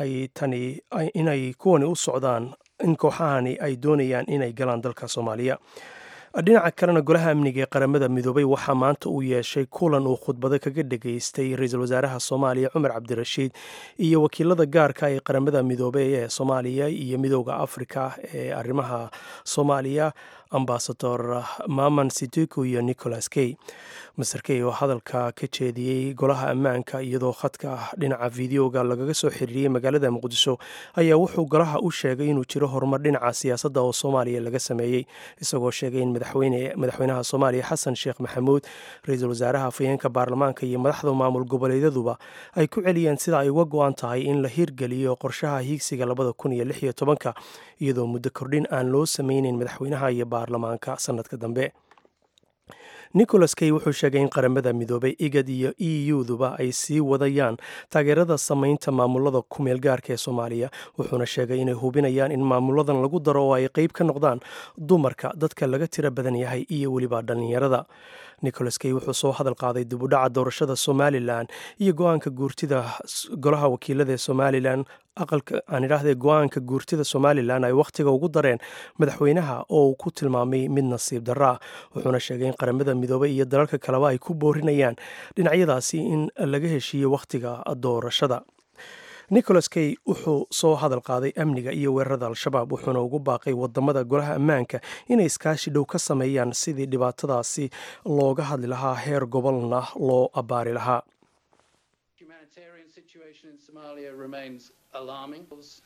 ay kuwani u socdaan in kooxahani ay doonayaan inay galaan dalka Soomaaliya dhinaca kalena golaha amniga ee qaramada midoobay waxaa maanta uu yeeshay kulan uu khudbado kaga dhageystay ra'iisul wasaaraha Soomaaliya Cumar Cabdirashiid iyo wakiilada gaarka ee qaramada midoobay ee Soomaaliya iyo midowga Afrika ee arrimaha Soomaaliya ambassador Maman Siddiqui iyo Nicholas Kay Mr. Kay oo hadalka ka jeediyey golaha ammaanka iyadoo khadka dhinaca fiidiyoga lagaga soo xiriiriyay magaalada Muqdisho ayaa wuxuu golaha u sheegay inuu jiro horumar dhinaca siyaasadda oo Soomaaliya laga sameeyay isagoo sheegay in madaxweynaha Soomaaliya Xasan Sheekh Maxamuud ra'iisul wasaaraha afhayeenka baarlamaanka iyo madaxda maamul goboleedaduba ay ku celiyeen sida ay uga go'an tahay in la hirgeliyo qorshaha hiigsiga 2016 iyadoo muddo kordhin aan loo sameynin madaxweynaha iyo baarlamaanka sanadka dambe nicholas kay wuxuu sheegay in qaramada midoobay igad iyo eu-duba ay sii wadayaan taageerada samaynta maamulada kumeelgaarka ee soomaaliya wuxuuna sheegay inay hubinayaan in maamuladan lagu daro oo ay qeyb ka noqdaan dumarka dadka laga tiro badan yahay iyo weliba dhallinyarada nicholas kay wuxuu soo hadal qaaday dibudhaca doorashada somalilan iyo go-aanka guurtida golaha wakiilada ee somalilan go-aanka guurtida somalilan ay wakhtiga ugu dareen madaxweynaha oo uu ku tilmaamay mid nasiib darra wuxuuna sheegay in qaramada midoobay iyo dalalka kaleba ay ku boorinayaan dhinacyadaasi in laga heshiiyo wakhtiga doorashada nicholas kay wuxuu soo hadal qaaday amniga iyo weerarada al-shabaab wuxuuna ugu baaqay wadamada golaha ammaanka inay iskaashi dhow ka sameeyaan sidii dhibaatadaasi looga hadli lahaa heer gobolna loo abbaari lahaa alarming.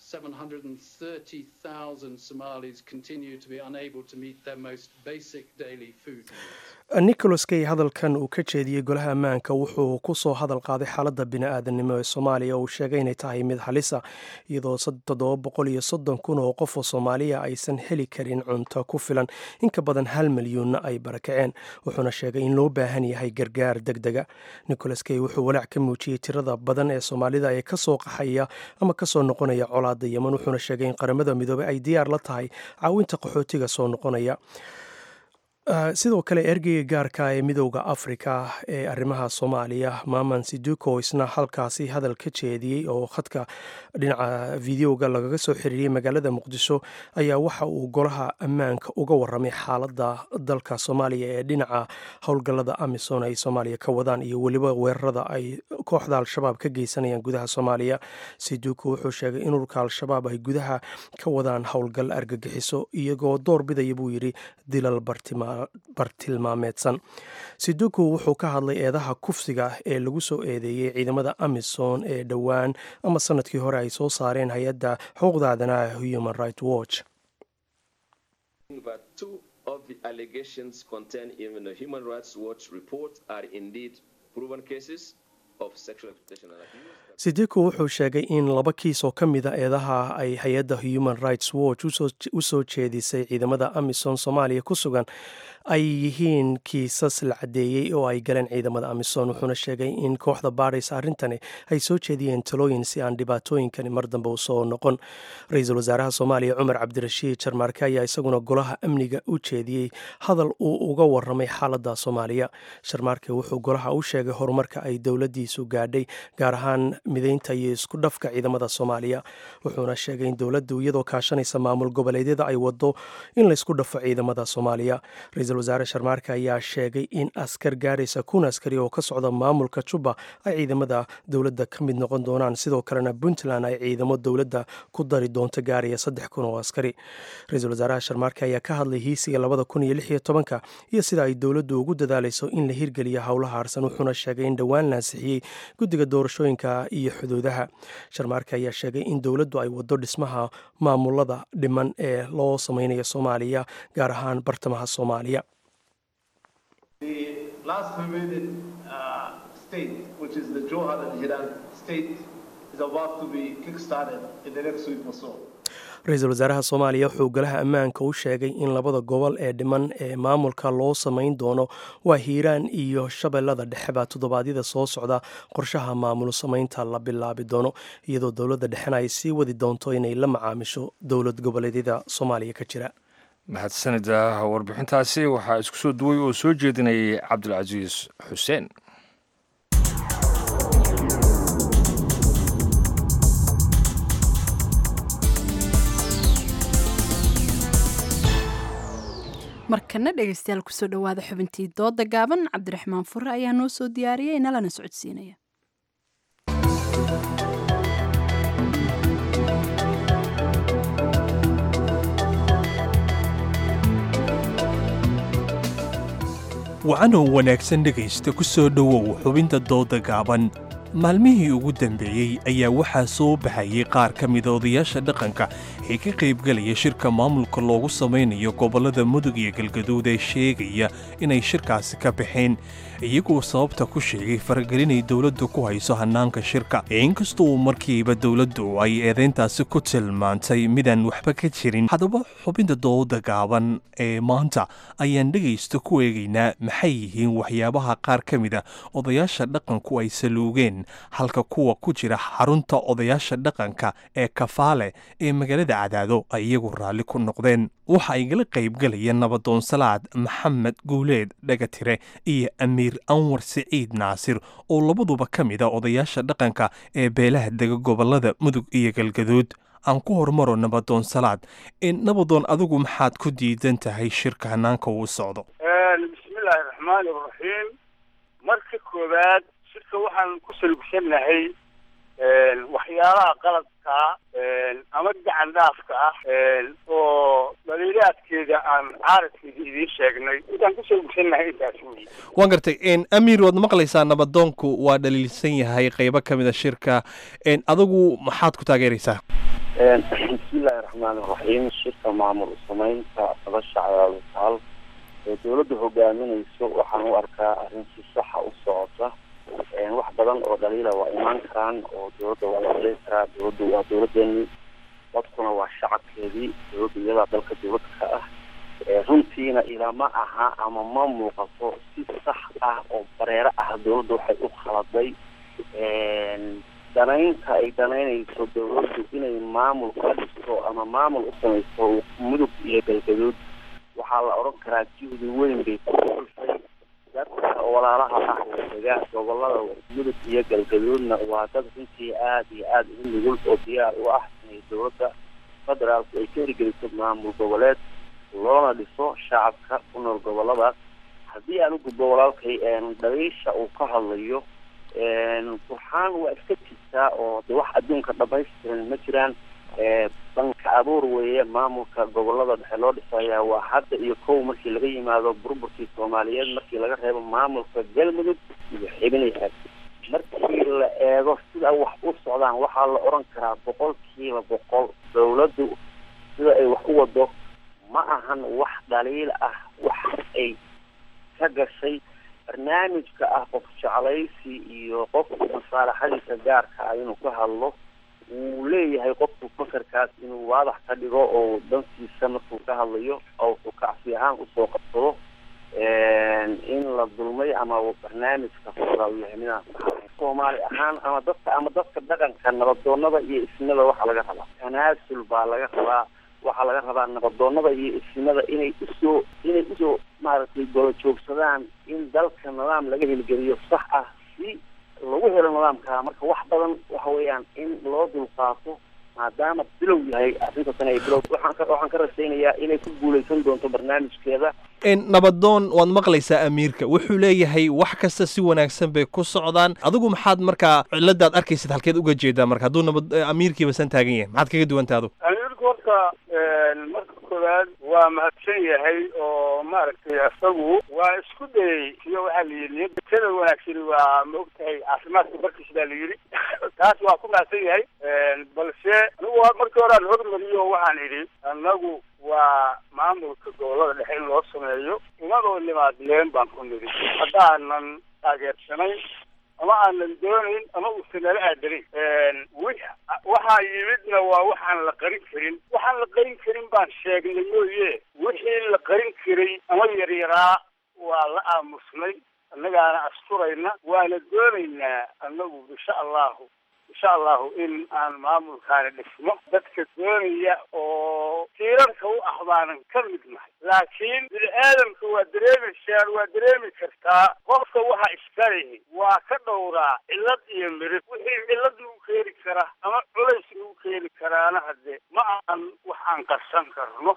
730,000 Somalis continue to be unable to meet their most basic daily food needs. nicholas kay hadalkan uu ka jeediyey golaha ammaanka wuxuu ku soo hadal qaaday xaaladda bini-aadanimo ee soomaaliya uu sheegay inay tahay mid halisa iyadoo 730 kun oo qof oo soomaaliya aysan heli karin cunto ku filan in ka badan 1 milyuunna ay barakaceen wuxuuna sheegay in loo baahan yahay gargaar degdega nicholas kay wuxuu walaac ka muujiyey tirada badan ee soomaalida ee kasoo qaxaya ama kasoo noqonaya colaada yeman wuxuuna sheegay in qaramada midoobay ay diyaar la tahay caawinta qaxootiga soo noqonaya sidoo kale ergeyga gaarka ee midowda afrika ee arrimaha soomaaliya maman siduko isna halkaasi hadal ka jeediyey oo khadka dhinaca videoga lagaga soo xiriiriyey magaalada muqdisho ayaa waxa uu golaha ammaanka uga waramay xaaladda dalka soomaaliya ee dhinaca howlgallada amisom ay soomaaliya ka wadaan iyo weliba weerarada ay kooxda al-shabaab ka geysanayaan gudaha soomaaliya siduko wuxuu sheegay in ururka al-shabaab ay gudaha ka wadaan howlgal argagixiso iyagoo door bidaya buu yidhi dilal bartilmaameedsan siduku wuxuu ka hadlay eedaha kufsiga ee lagu soo eedeeyey ciidamada amisom ee dhowaan ama sanadkii hore ay soo saareen hay-adda xuquuqda aadanaha human rights watch sidiku wuxuu sheegay in 2 kiis oo ka mida eedaha ay hay-adda human rights watch u soo jeedisay ciidamada amisom soomaaliya ku sugan ay yihiin kiisas la caddeeyey oo ay galeen ciidamada amisom wuxuuna sheegay in kooxda baadhaysa arrintani ay soo jeediyeen talooyin si aan dhibaatooyinkani mar dambe u soo noqon ra-iisul wasaaraha soomaaliya cumar cabdirashiid jarmaarke ayaa isaguna golaha amniga u jeediyey hadal uu uga waramay xaaladda soomaaliya jarmaarke wuxuu golaha u sheegay horumarka ay dowladdiisu gaadhay gaar ahaan mideynta iyo isku dhafka ciidamada soomaaliya wuxuuna sheegay in dowladdu iyadoo kaashanaysa maamul goboleedyada ay wado in laysku dhafo ciidamada soomaaliya ra-iisul wasaare sharmaarka ayaa sheegay in askar gaaraysa 1,000 askari oo ka socda maamulka juba ay ciidamada dowladda ka mid noqon doonaan sidoo kalena puntland ay ciidamo dowladda ku dari doonto gaaraya 3,000 oo askari ra-iisul wasaaraha sharmaarka ayaa ka hadlay hiisiga 2016 iyo sida ay dowladdu ugu dadaalayso in la hirgeliyo howlaha harsan wuxuuna sheegay in dhowaan la ansixiyey guddiga doorashooyinka iyo xuduudaha sharmaarka ayaa sheegay in dowladdu ay wado dhismaha maamulada dhiman ee loo samaynayo soomaaliya gaar ahaan bartamaha soomaaliya ra-iisul wasaaraha soomaaliya wuxuu golaha ammaanka u sheegay in 2 gobol ee dhiman ee maamulka loo samayn doono waa hiiraan iyo shabeellada dhexeba toddobaadyada soo socda qorshaha maamul samaynta la bilaabi doono iyadoo dowladda dhexena ay sii wadi doonto inay la macaamisho dowlad goboleedyada soomaaliya ka jira mahadsanida warbixintaasi waxaa isku soo duway oo soo jeedinayay cabdulcasiis xuseen markana dhegeystayaal kusoo dhowaada xubintii dooda gaaban cabdiraxmaan fure ayaa noo soo diyaariyay nalana socodsiinaya wacanoo wanaagsan dhegaysta ku soo dhowow xubinta dooda gaaban maalmihii ugu dambeeyey ayaa waxaa soo baxayay qaar ka mida odayaasha dhaqanka ee ka qaybgelaya shirka maamulka loogu samaynayo gobollada mudug iyo galgaduud ee sheegaya inay shirkaasi ka baxeen iyagoo sababta ku sheegay faragelinay dowladdu ku hayso hannaanka shirka inkastoo markiiba dowladdu ay eedayntaasi ku tilmaantay midaan waxba ka jirin haddaba xubinta dooda gaaban ee maanta ayaan dhegaysta ku eegaynaa maxay yihiin waxyaabaha qaar ka mida odayaasha dhaqanku ay saluugeen halka kuwa ku jira xarunta odayaasha dhaqanka ee kafaale ee magaalada cadaado ay iyagu raalli ku noqdeen waxa ay gala qaybgalayeen nabadoon salaad maxamed guuleed dhagatire iyo amiir anwar siciid naasir oo labaduba ka mid a odayaasha dhaqanka ee beelaha dega gobollada mudug iyo galgaduud aan ku hormaro nabadoon salaad nabadoon adigu maxaad ku diidan tahay shirka hannaanka uu socdo bismillaahi raxmaani raxiim marka koowaad shirka waxaan ku salugsannahay waxyaalaha qaladka ama gacan dhaafka ah oo dhaliilaadkeeda aan caaradkeeda idiin sheegnay intaan ku salugsannahay intaas wey waan gartay amiir waad maqlaysaa nabadoonku waa dhaliilsan yahay qaybo ka mid a shirka adigu maxaad ku taageeraysaa bismillaahi raxmaani raxiim shirka maamul samaynta dabasha cadaadutaal ee dowladda hogaaminayso waxaan u arkaa arrin si saxa u socota wax badan oo dhaliila waa imaan karaan oo dowladda waa la dhaleyn karaa dowladdu waa dowladeeni dadkuna waa shacabkeedii dowladda iyadaa dalka dowlad ka ah runtiina ilama aha ama ma muuqato si sax ah oo bareero ah dowladda waxay u khaladay danaynta ay danaynayso dowladdu inay maamul ka dhisto ama maamul u samaysto mudug iyo galgaduud waxaa la odhan karaa juhdi weyn bay ku xulfay dadka walaalaha ah ee dega gobollada mudug iyo galgaduudna waa dad runtii aad iyo aad ugu nugul oo diyaar u ah inay dowladda federaalku ay ka hirgeliso maamul goboleed loona dhiso shacabka ku nool gobolladaas haddii aan u gudbo walaalkay dhaliisha uu ka hadlayo burxaan waa iska jirtaa oo de wax adduunka dhamaystiran ma jiraan banka abuur weeye maamulka gobollada dhexe loo dhisayaa waa hadda iyo kow markii laga yimaado burburkii soomaaliyeed markii laga reebo maamulka galmudug iyo xibinaya markii la eego sida wax u socdaan waxaa la odhan karaa 100% dowladdu sida ay wax u wado ma ahan wax dhaliil ah wax ay ka gashay barnaamijka ah qof jeclaysi iyo qof masaalaxadiisa gaarka ah inuu ka hadlo wuu leeyahay qofku fakarkaas inuu waadax ka dhigo oo dantiisa markuu ka hadlayo oo uu kacsi ahaan usoo qabsado in la dulmay ama barnaamijka furaawiyahanida soomaali ahaan ama dadka dhaqanka nabadoonnada iyo ismada waxaa laga rabaa tanaasul baa laga rabaa waxaa laga rabaa nabadoonnada iyo ismada inay usoo maaragtay golo joogsadaan in dalka nidaam laga hirgeliyo sax ah si lagu helo nidaamka marka wax badan waxa weeyaan in loo dulqaato maadaama bilow yahay arrintan ay bilow waxaan ka rasaynayaa inay ku guuleysan doonto barnaamijkeeda nabadoon waad maqlaysaa amiirka wuxuu leeyahay wax kasta si wanaagsan bay ku socdaan adigu maxaad markaa ciladaad arkaysid halkeed uga jeedaa marka hadduu amiirkiiba san taagan yahay maxaad kaga duwanta adu amiirku horta marka koowaad waa mahadsan yahay oo maaragtay isagu waa isku dayay iyo waxaa la yidhi niyada wanaagsan waa ma ogtahay caafimaadka barkiisa baa la yidhi taas waa ku mahadsan yahay balse anigu markii hore aan hormariyo waxaan idhi annagu waa maamulka gobollada dhexe in loo sameeyo imadoo nimaadleen baan ku nidhi haddaanan taageersanayn ama aanan doonayn ama uusan nala aadalin waxaa yimidna waa waxaan la qarin karin waxaan la qarin karin baan sheegnay mooye wixii la qarin karay ama yaryaraa waa la aamusnay annagaana asturayna waana doonaynaa annagu insha allahu in aan maamulkaana dhisno dadka doonaya oo tiirarka u ah baanan ka mid nahay laakiin bini-aadamka waa dareemi kartaa qofka waxa iskalihi waa ka dhowraa cillad iyo mirib wixii cillad lagu keeni kara ama culays lagu keeni karaana hadde ma ahan waxaan qarsan karno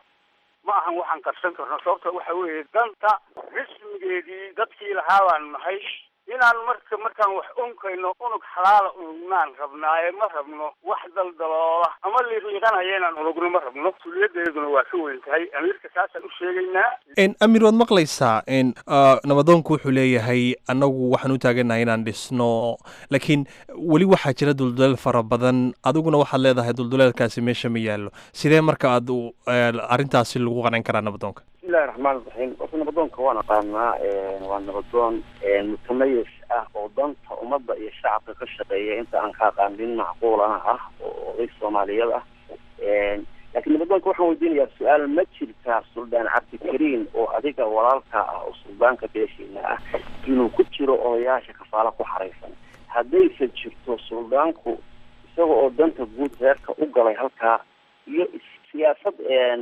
sababta waxa weeye danta rismigeedii dadkii lahaa baan nahay inaan markaan wax unkayno unug xalaala unugnaan rabnaaye ma rabno wax daldaloola ama liiqliiqanaya inaan unugno ma rabno mas-uuliyadeeduna waa ka weyn tahay amiirka saasaan u sheegaynaa. amiir waad maqlaysaa nabadoonku wuxuu leeyahay annagu waxaan u taaganahay inaan dhisno laakiin weli waxaa jira dulduleel fara badan adiguna waxaad leedahay dulduleelkaasi meesha ma yaallo sidee marka aad arrintaasi lagu qancin karaa nabadoonka? bismillahi raxmaan raxiim horta nabadoonka waan aqaanaa waa nabadoon mutamayis ah oo danta ummadda iyo shacabka ka shaqeeya inta aan ka aqaan nin macquulana ah oo oday soomaaliyad ah laakiin nabadoonka waxaan weydiinayaa su-aal ma jirtaa suldaan cabdikariin oo adiga walaalka ah oo suldaanka beeshiina ah inuu ku jiro odayaasha kafaalo ku xaraysan haddayse jirto suldaanku isaga oo danta guud reerka u galay halkaa iyo siyaasad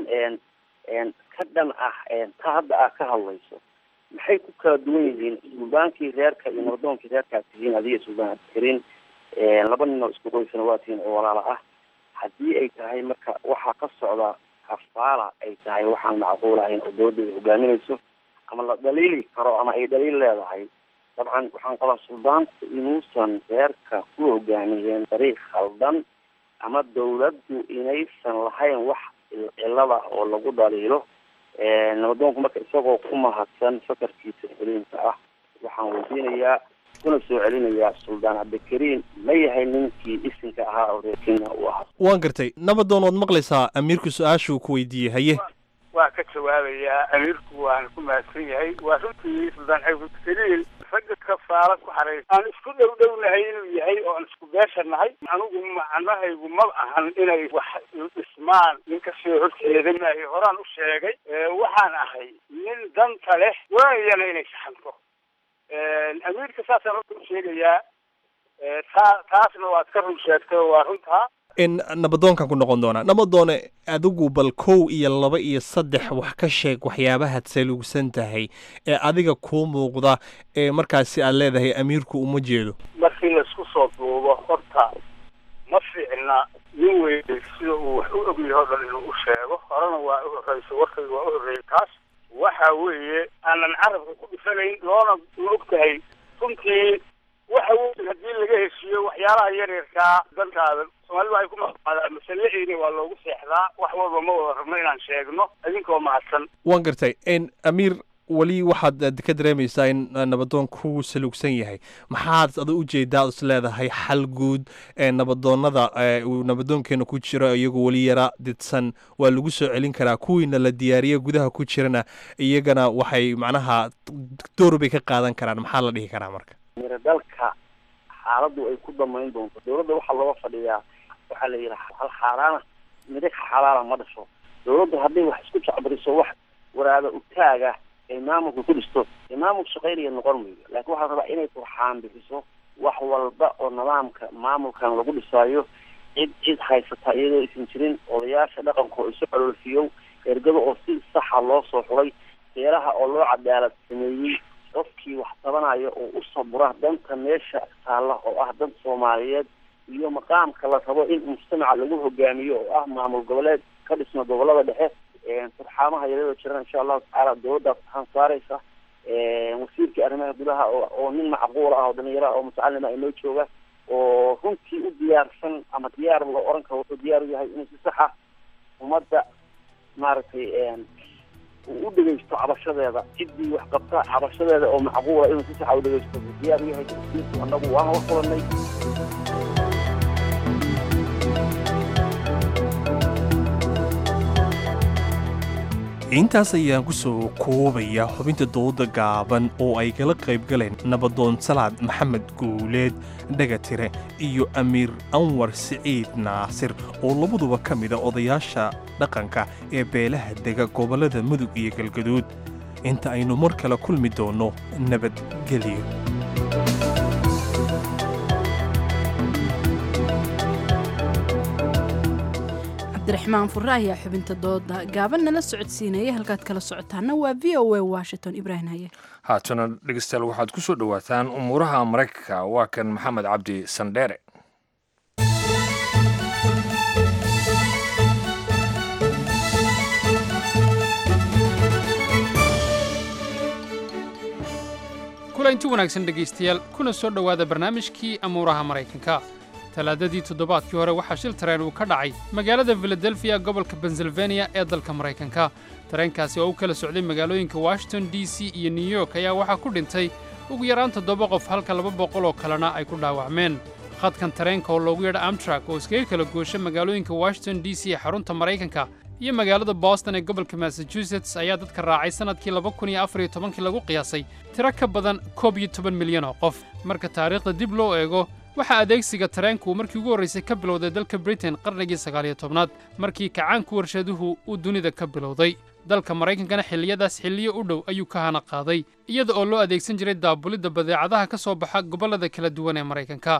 ka dhan ah ta hadda aad ka hadlayso maxay ku kala duwan yihiin suldaankii reerka iyo nabadoonkii reerkaad tihiin adiga suldaan cabdikariin laba nin oo isku qoysana waa tihiin oo walaala ah haddii ay tahay marka waxaa ka socda kafaala ay tahay waxaan macquul ahayn oo dawladda ay hogaaminayso ama la dhaliili karo ama ay dhaliil leedahay dabcan waxaan qabaa suldaanku inuusan reerka ku hogaamiyeen dariiq khaldan ama dawladdu inaysan lahayn wax cilada oo lagu dhaliilo nabadoonku marka isagoo ku mahadsan fakarkiisa celinta ah waxaan weydiinayaa kuna soo celinayaa suldaan cabdikariin ma yahay ninkii isinka ahaa oo reer kenya u ahaa? waan gartay nabadoon waad maqlaysaa amiirku su-aashuu ku weydiiyey haye waa ka jawaabayaa amiirku waan ku mahadsan yahay waa runtii suldaan cabdikariin ragga kafaala ku xaraysa aan isku dhownahay inuu yahay oo aan isku beeshanahay anigu macnahaygu ma ahan inay wax dhismaan ninka soo horjeeda maayo horaan u sheegay waxaan ahay nin danta leh waayana inay saxanto amiirka saasaan u sheegayaa taasna waad ka run sheegtay oo waa runtaa nabadoonkan ku noqon doonaa nabadoone adigu bal 1 iyo 2 iyo 3 wax ka sheeg waxyaabahaad saluugsan tahay ee adiga kuu muuqda ee markaasi aad leedahay amiirku uma jeedo markii laisku soo duubo horta ma fiicna nin weyne sida uu wax u ogyahay o dhan inuu u sheego horena waa u horreysa warkayga waa u horreeyay taas waxa weeye aanan carabka ku dhifanayn loona ma og tahay runtii waxa weyn haddii laga heshiiyo waxyaalaha yaryarkaa dantaada soomaalida waxay ku maqaadaan masalaheena waa loogu seexdaa wax walba ma wada rabno inaan sheegno idinkoo mahadsan waan gartay amiir weli waxaad ka dareemaysaa in nabadoon ku saluugsan yahay maxaad ada u jeedaa is leedahay xal guud nabadoonada uu nabadoonkeena ku jiro iyagoo weli yara didsan waa lagu soo celin karaa kuwiina la diyaariya gudaha ku jirana iyagana waxay macnaha door bay ka qaadan karaan maxaa la dhihi karaa marka mira dalka xaaladdu ay ku damayn doonto dawladda waxaa looga fadhiyaa waxaa la yidhaha hal xaaraana midig xalaala ma dhasho dawladda hadday wax isku jacbariso wax waraada utaaga ay maamulka ku dhisto maamulka shaqaynaya noqon maydo laakiin waxaa rabaa inay turxaan bixiso wax walba oo nidaamka maamulkan lagu dhisaayo cid haysata iyadoo aysan jirin odayaasha dhaqanka oo isu coloolfiyow ergada oo si saxa loo soo xulay beelaha oo loo cadaalad sameeyey qofkii wax tabanayo oo u sabura danta meesha taalla oo ah dan soomaaliyeed iyo maqaamka la rabo in mujtamaca lagu hogaamiyo oo ah maamul goboleed ka dhisna gobolada dhexe turxaamaha yaryadoo jiran insha allahu tacaala dawladdaas waxaan saaraysa wasiirkii arrimaha gudaha oo nin macquul ah oo dhalinyaro ah oo mutacalima inoo jooga oo runtii u diyaarsan ama diyaar la oran karo wuxuu diyaar u yahay inuu si saxa ummadda maaragtay u dhegeysto cabashadeeda ciddii wax qabta cabashadeeda oo macquula inuu si saxa u dhegeysto diyaar u yahay annagu waan wax kulanay intaas ayaan ku soo koobaya xubinta dooda gaaban oo ay kala qayb galeen nabadoon salaad maxamed guuleed dhagatire iyo amiir anwar siciid naasir oo labaduba ka mida odayaasha dhaqanka ee beelaha dega gobollada mudug iyo galgaduud inta aynu mar kale kulmi doonno nabadgelyo cabdiraxmaan furre ayaa xubinta dooda gaaban nala socodsiinaya halkaad kala socotaana waa v o a washington ibraahim haye haatana dhegeystayaal waxaad ku soo dhowaataan umuuraha maraykanka waa kan maxamed cabdi sandheere kulanti wanaagsan dhegaystayaal kuna soo dhowaada barnaamijkii amuuraha maraykanka talaadadii toddobaadkii hore waxaa shil tareen uu ka dhacay magaalada filadelfiya gobolka pennsylvania ee dalka maraykanka tareenkaasi oo u kala socday magaalooyinka washington d c iyo new york ayaa waxaa ku dhintay ugu yaraan 7 qof halka 200 oo kalena ay ku dhaawacmeen khadkan tareenka oo loogu yeedha amtrak oo iskaga kala goosha magaalooyinka washington d c ee xarunta maraykanka iyo magaalada boston ee gobolka massachusetts ayaa dadka raacay sannadkii 2014 lagu qiyaasay tiro ka badan 11 milyan oo qof marka taariikhda dib loo eego waxaa adeegsiga tareenku markii ugu horraysay ka bilowday dalka britain qarnigii 19aad markii kacaanku warshaduhu uu dunida ka bilowday dalka maraykankana xilliyadaas xilliyo u dhow ayuu ka hana qaaday iyada oo loo adeegsan jiray daabulidda badeecadaha ka soo baxa gobollada kala duwan ee maraykanka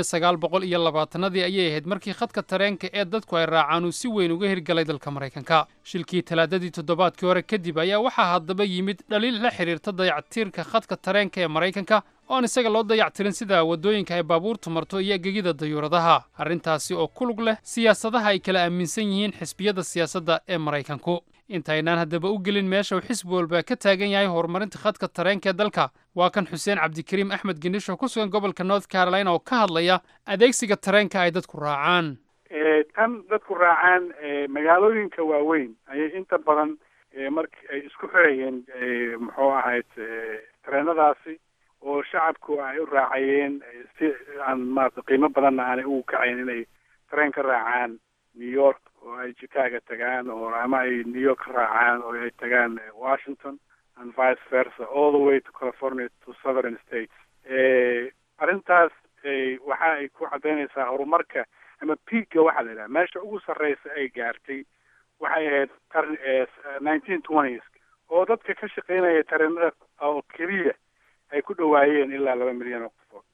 1920 ayay ahayd markii khadka tareenka ee dadku ay raacaan uu si weyn uga hirgalay dalka maraykanka shilkii talaadadii toddobaadkii hore kadib ayaa waxaa haddaba yimid dhaliil la xidhiirta dayactiirka khadka tareenka ee maraykanka oon isaga loo dayactirin sida waddooyinka ay baabuurtu marto iyo gegida dayuuradaha arrintaasi oo ku lug leh siyaasadaha ay kala aaminsan yihiin xisbiyada siyaasadda ee maraykanku intaynaan haddaba u gelin meesha uu xisbi walba ka taagan yahay horumarinta khadka tareenka ee dalka waa kan xuseen cabdikariim axmed gendhish oo ku sugan gobolka north carolina oo ka hadlaya adeegsiga tareenka ay dadku raacaan tan dadku raacaan magaalooyinka waaweyn ayay inta badan markii ay isku xirayeen muxuu ahayd tareenadaasi oo shacabku ay u raacayeen si aan maarata qiimo badanna aanay ugu kacayn inay tareen ka raacaan new york oo ay chicago tagaan oo ama ay new york ka raacaan oo ay tagaan washington and vice versa all the way to california to southern states arrintaas waxa ay ku caddaynaysaa horumarka ama peakga waxaa la yidhaha meesha ugu sarreysa ay gaartay waxay ahayd qarni 1920s oo dadka ka shaqaynaya tareenada oo keliya ay ku dhawaayeen ilaa 2 milyan oo qofood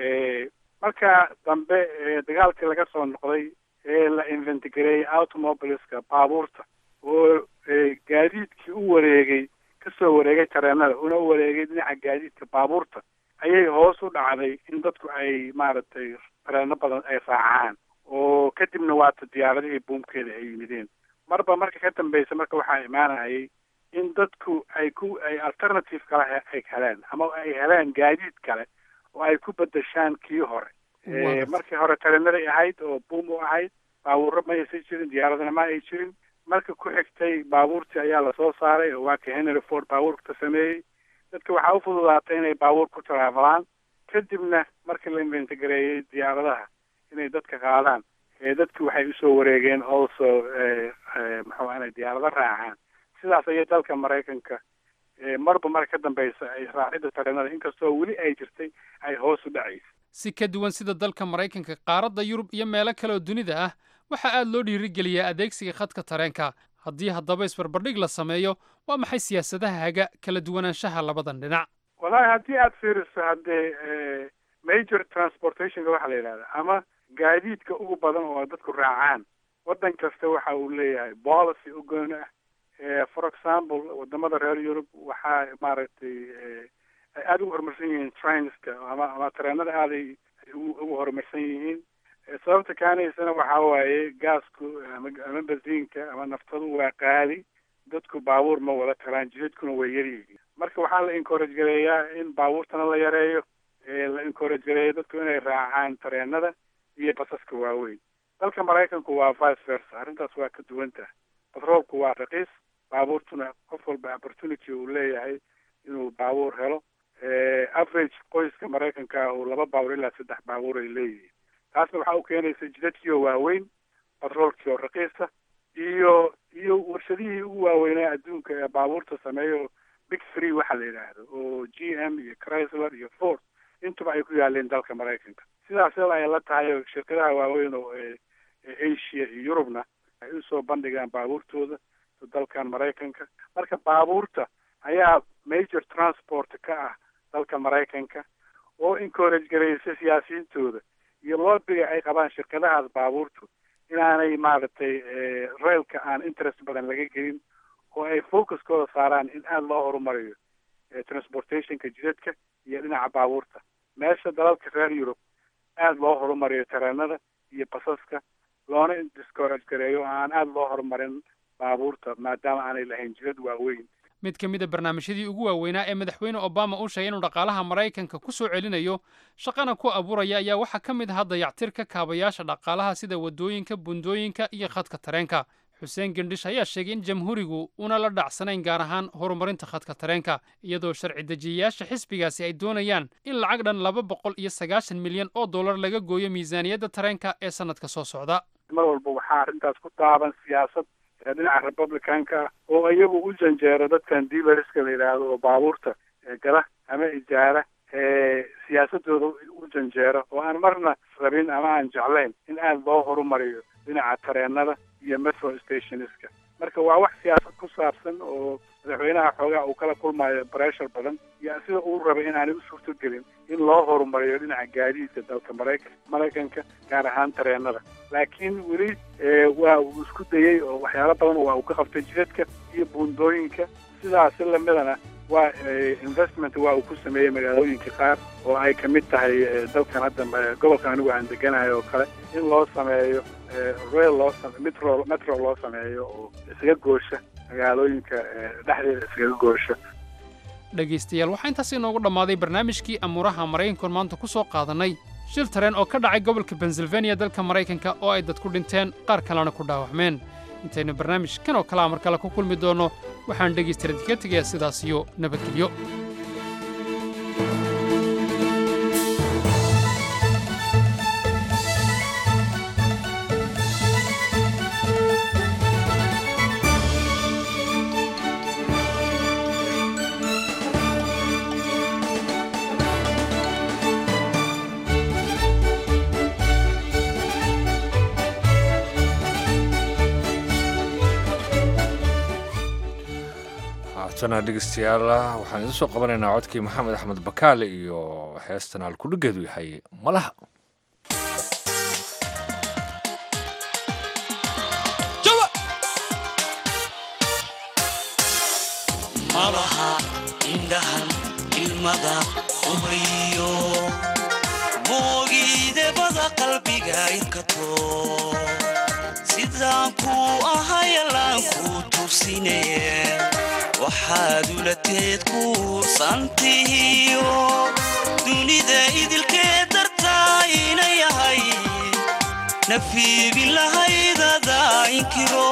marka dambe dagaalkii laga soo noqday ee la inventigareeyey automobileska baabuurta oo gaadiidkii u wareegay kasoo wareegay tareenada una wareegay dhinaca gaadiidka baabuurta ayay hoos u dhacday in dadku ay maaragtay tareeno badan ay raacaan oo kadibna waata diyaaradihii buumkeeda ay yimideen marba marka ka dambaysa marka waxaa imaanayay in dadku ay alternative kale ay heleen ama ay heleen gaadiid kale oo ay ku bedeshaan kii hore markii hore tareenaday ahayd oo buum u ahayd baabuurro ma aysan jirin diyaaradana ma ay jirin marka ku xigtay baabuurtii ayaa lasoo saaray oo waa ka henry ford baabuurka sameeyey dadka waxaa u fududaatay inay baabuur ku taraafalaan kadibna markii la inventigareeyey diyaaradaha inay dadka qaadaan dadki waxay usoo wareegeen also muxuu inay diyaarado raacaan sidaas ayay dalka maraykanka marba mar ka dambaysa ay raacidda tareenada inkastoo weli ay jirtay ay hoos u dhacaysa si ka duwan sida dalka maraykanka qaaradda yurub iyo meelo kale oo dunida ah waxaa aad loo dhiirigeliyaa adeegsiga khadka tareenka haddii haddaba isbarbardhig la sameeyo waa maxay siyaasadaha haga kala duwanaanshaha labadan dhinac wallaahi haddii aad fiiriso haddee major transportationka waxaa la yidhahda ama gaadiidka ugu badan oo dadku raacaan waddan kasta waxa uu leeyahay policy u gooni ah for example wadamada reer yurub waxaa maaragtay ay aada ugu horumarsan yihiin trainska ama tareenada aaday ugu horumarsan yihiin sababta kaanaysana waxaa waaye gaasku ama bensiinka ama naftadu waa qaali dadku baabuur ma wada karaan jidadkuna way yaryihiin marka waxaa la encourage gareeyaa in baabuurtana la yareeyo la encourage gareeyo dadku inay raacaan tareenada iyo basaska waaweyn dalka maraykanku waa vice versa arrintaas waa ka duwanta batroolku waa raqiis baabuurtuna qof walba opportunity uu leeyahay inuu baabuur helo average qoyska maraykanka uu 2 baabuur ilaa 3 baabuur ay leeyihiin taasna waxaa u keenaysa jidadkiioo waaweyn batroolkiioo raqiisa iyo warshadihii ugu waaweynaa adduunka ee baabuurta sameeyo big 3 waxa la yidhaahdo oo GM iyo Chrysler iyo Ford intuba ay ku yaaleen dalka maraykanka sidaas ay la tahay shirkadaha waaweyn oo Asia iyo Yurubna ay usoo bandhigaan baabuurtooda dalkan maraykanka marka baabuurta ayaa major transport ka ah dalka maraykanka oo encourage garaysa siyaasiyiintooda iyo loobiga ay qabaan shirkadahaas baabuurtu inaanay maaragtay railka aan interest badan laga gelin oo ay focuskooda saaraan in aada loo horumariyo transportationka jidadka iyo dhinaca baabuurta meesha dalalka reer Yurub aada loo horumariyo tareenada iyo basaska loona discourage gareeyo aan aada loo horumarin baabuurta maadaama aanay lahayn jidad waaweyn mid ka mid a barnaamijyadii ugu waaweynaa ee madaxweyne obama uu sheegay inuu dhaqaalaha maraykanka ku soo celinayo shaqana ku abuuraya ayaa waxaa ka mid ahaa dayactirka kaabayaasha dhaqaalaha sida waddooyinka bundooyinka iyo khadka tareenka xuseen gendhish ayaa sheegay in jamhuurigu una la dhacsanayn gaar ahaan horumarinta khadka tareenka iyadoo sharci dejiyayaasha xisbigaasi ay doonayaan in lacag dhan $290 milyan laga gooyo miisaaniyadda tareenka ee sannadka soo socda mar walba waxaa arrintaas ku taaban siyaasad dhinaca republicanka oo iyagu u janjeero dadkan dealerska la yidhaahdo oo baabuurta gala ama ijaara siyaasadooda u janjeero oo aan marna rabin ama aan jeclayn in aada loo horumariyo dhinaca tareenada iyo metro stationska marka waa wax siyaasad ku saabsan oo madaxweynaha xoogaa uu kala kulmayo pressure badan iyo sida uu rabay inaanay u suurtogelin in loo horumariyo dhinaca gaadiidka dalka maraykanka gaar ahaan tareenada laakiin weli waa uu isku dayey oo waxyaalo badan waa uu ka qabtay jidadka iyo buundooyinka sidaasi lamidana waa investment waa uu ku sameeyey magaalooyinka qaar oo ay ka mid tahay dalkan hadda gobolka anigu aan deganayo oo kale in loo sameeyo rail metro loo sameeyo oo isaga goosha magaalooyinka dhexdeeda iskaga goosha dhegaystayaal waxaa intaas inoogu dhammaaday barnaamijkii amuuraha maraykanku maanta ku soo qaadanay shil tareen oo ka dhacay gobolka Pennsylvania dalka Maraykanka oo ay dadku dhinteen qaar kalena ku dhaawacmeen intaynu barnaamijkan oo kale mar kale ku kulmi doono waxaan dhegaystayaal ka tegayaa sidaas iyo nabadgelyo dhegeystayaal waxaan idin soo qabanaynaa codkii maxamed axmed bakaale iyo heestan halkudhigeedu yahay malaha malaha indhahan ilmada ubayo moogiidebada qalbiga irkato sidaan ku ahayalaan ku tusinee waxaad ulateed kuursantihiyo dunida idilkeed dartaa ina yahay nafiibin lahaydada inkiro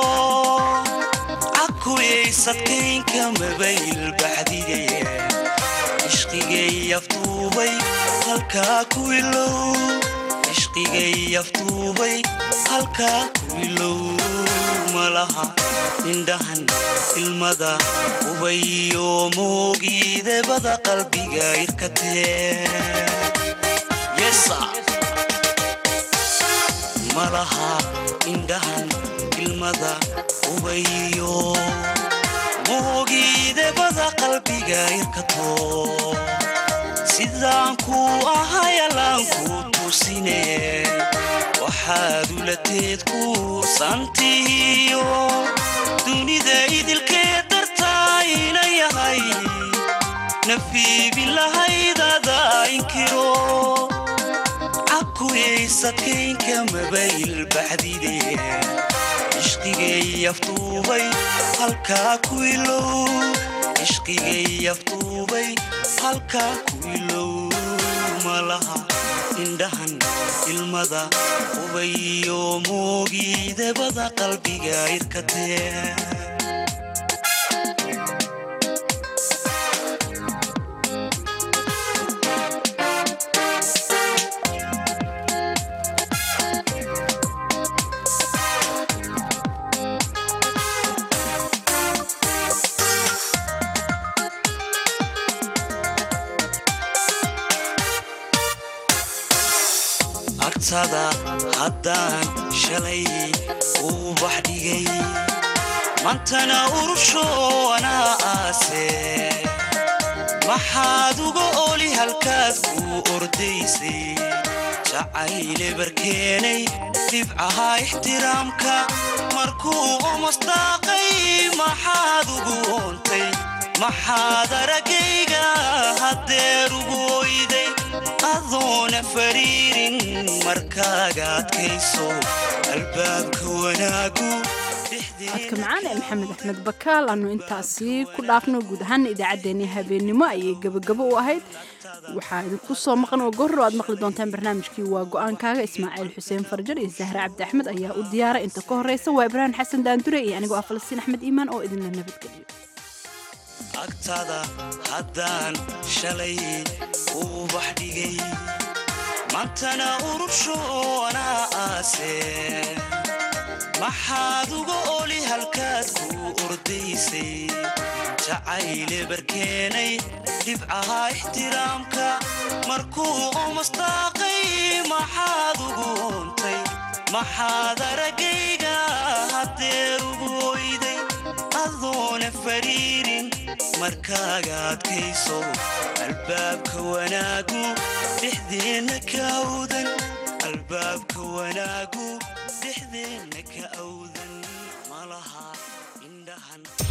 cakuyaysadkaynka mabayl baxdige ishqigay aftuubay halkaa ku ilow ishqigay aftuubay halkaa ku ilow malaha indhahan ilmada ubayo moogiidebada qalbiga irkatee malaha indhahan ilmada ubayo moogiidebada qalbiga irkato sidaan ku ahayalaan ku tusinee waxaad ulateed kuursantihiyo dunida idilkeed dartaa ina yahay nafiibin lahaydada inkiro cakuyaysadkaynka mabayl baxdide ishqigay aftuubay halkaa ku ilow ishqigay aftuubay halkaa ku ilow malaha indhahan ilmada ubayo moogiidebada qalbiga irkatee haddaan shalay uu baxdhigay mantana urushoonaa aase maxaad uga oli halkaad kuu ordaysay jacayle barkeenay dhibcaha ixtiraamka markuu omasdaaqay maxaad ugu oontay maxaad aragayga haddeer ugu oyday adoona fariirin markaaga adkayso albaabka wanaagu codka macaan ee maxamed axmed bakaal aanu intaasi ku dhaafno guud ahaan idaacaddeenii habeennimo ayay gabagabo u ahayd waxaa idinku soo maqan oo goorro aad maqli doontaan barnaamijkii waa go-aankaaga ismaaciil xuseen farjar iyo sahre cabdi axmed ayaa u diyaaray inta ka horreysa waa ibraahim xasan daandure iyo anigoo ah falastiin axmed iimaan oo idinla nabadgeliyo agtada haddaan shalay uu bax dhigay maantana ururshoona aase maxaad uga oli halkaad ku ordaysay jacayle barkeenay dhibcaha ixtiraamka markuu omastaaqay maxaad ugu oontay maxaad aragayga hadeer ugu oyday adoona fariirin markaaga adkayso albaabka wanaagu dhexdeenna ka awdan albaabka wanaagu dhexdeenna ka awdan malaha indhahan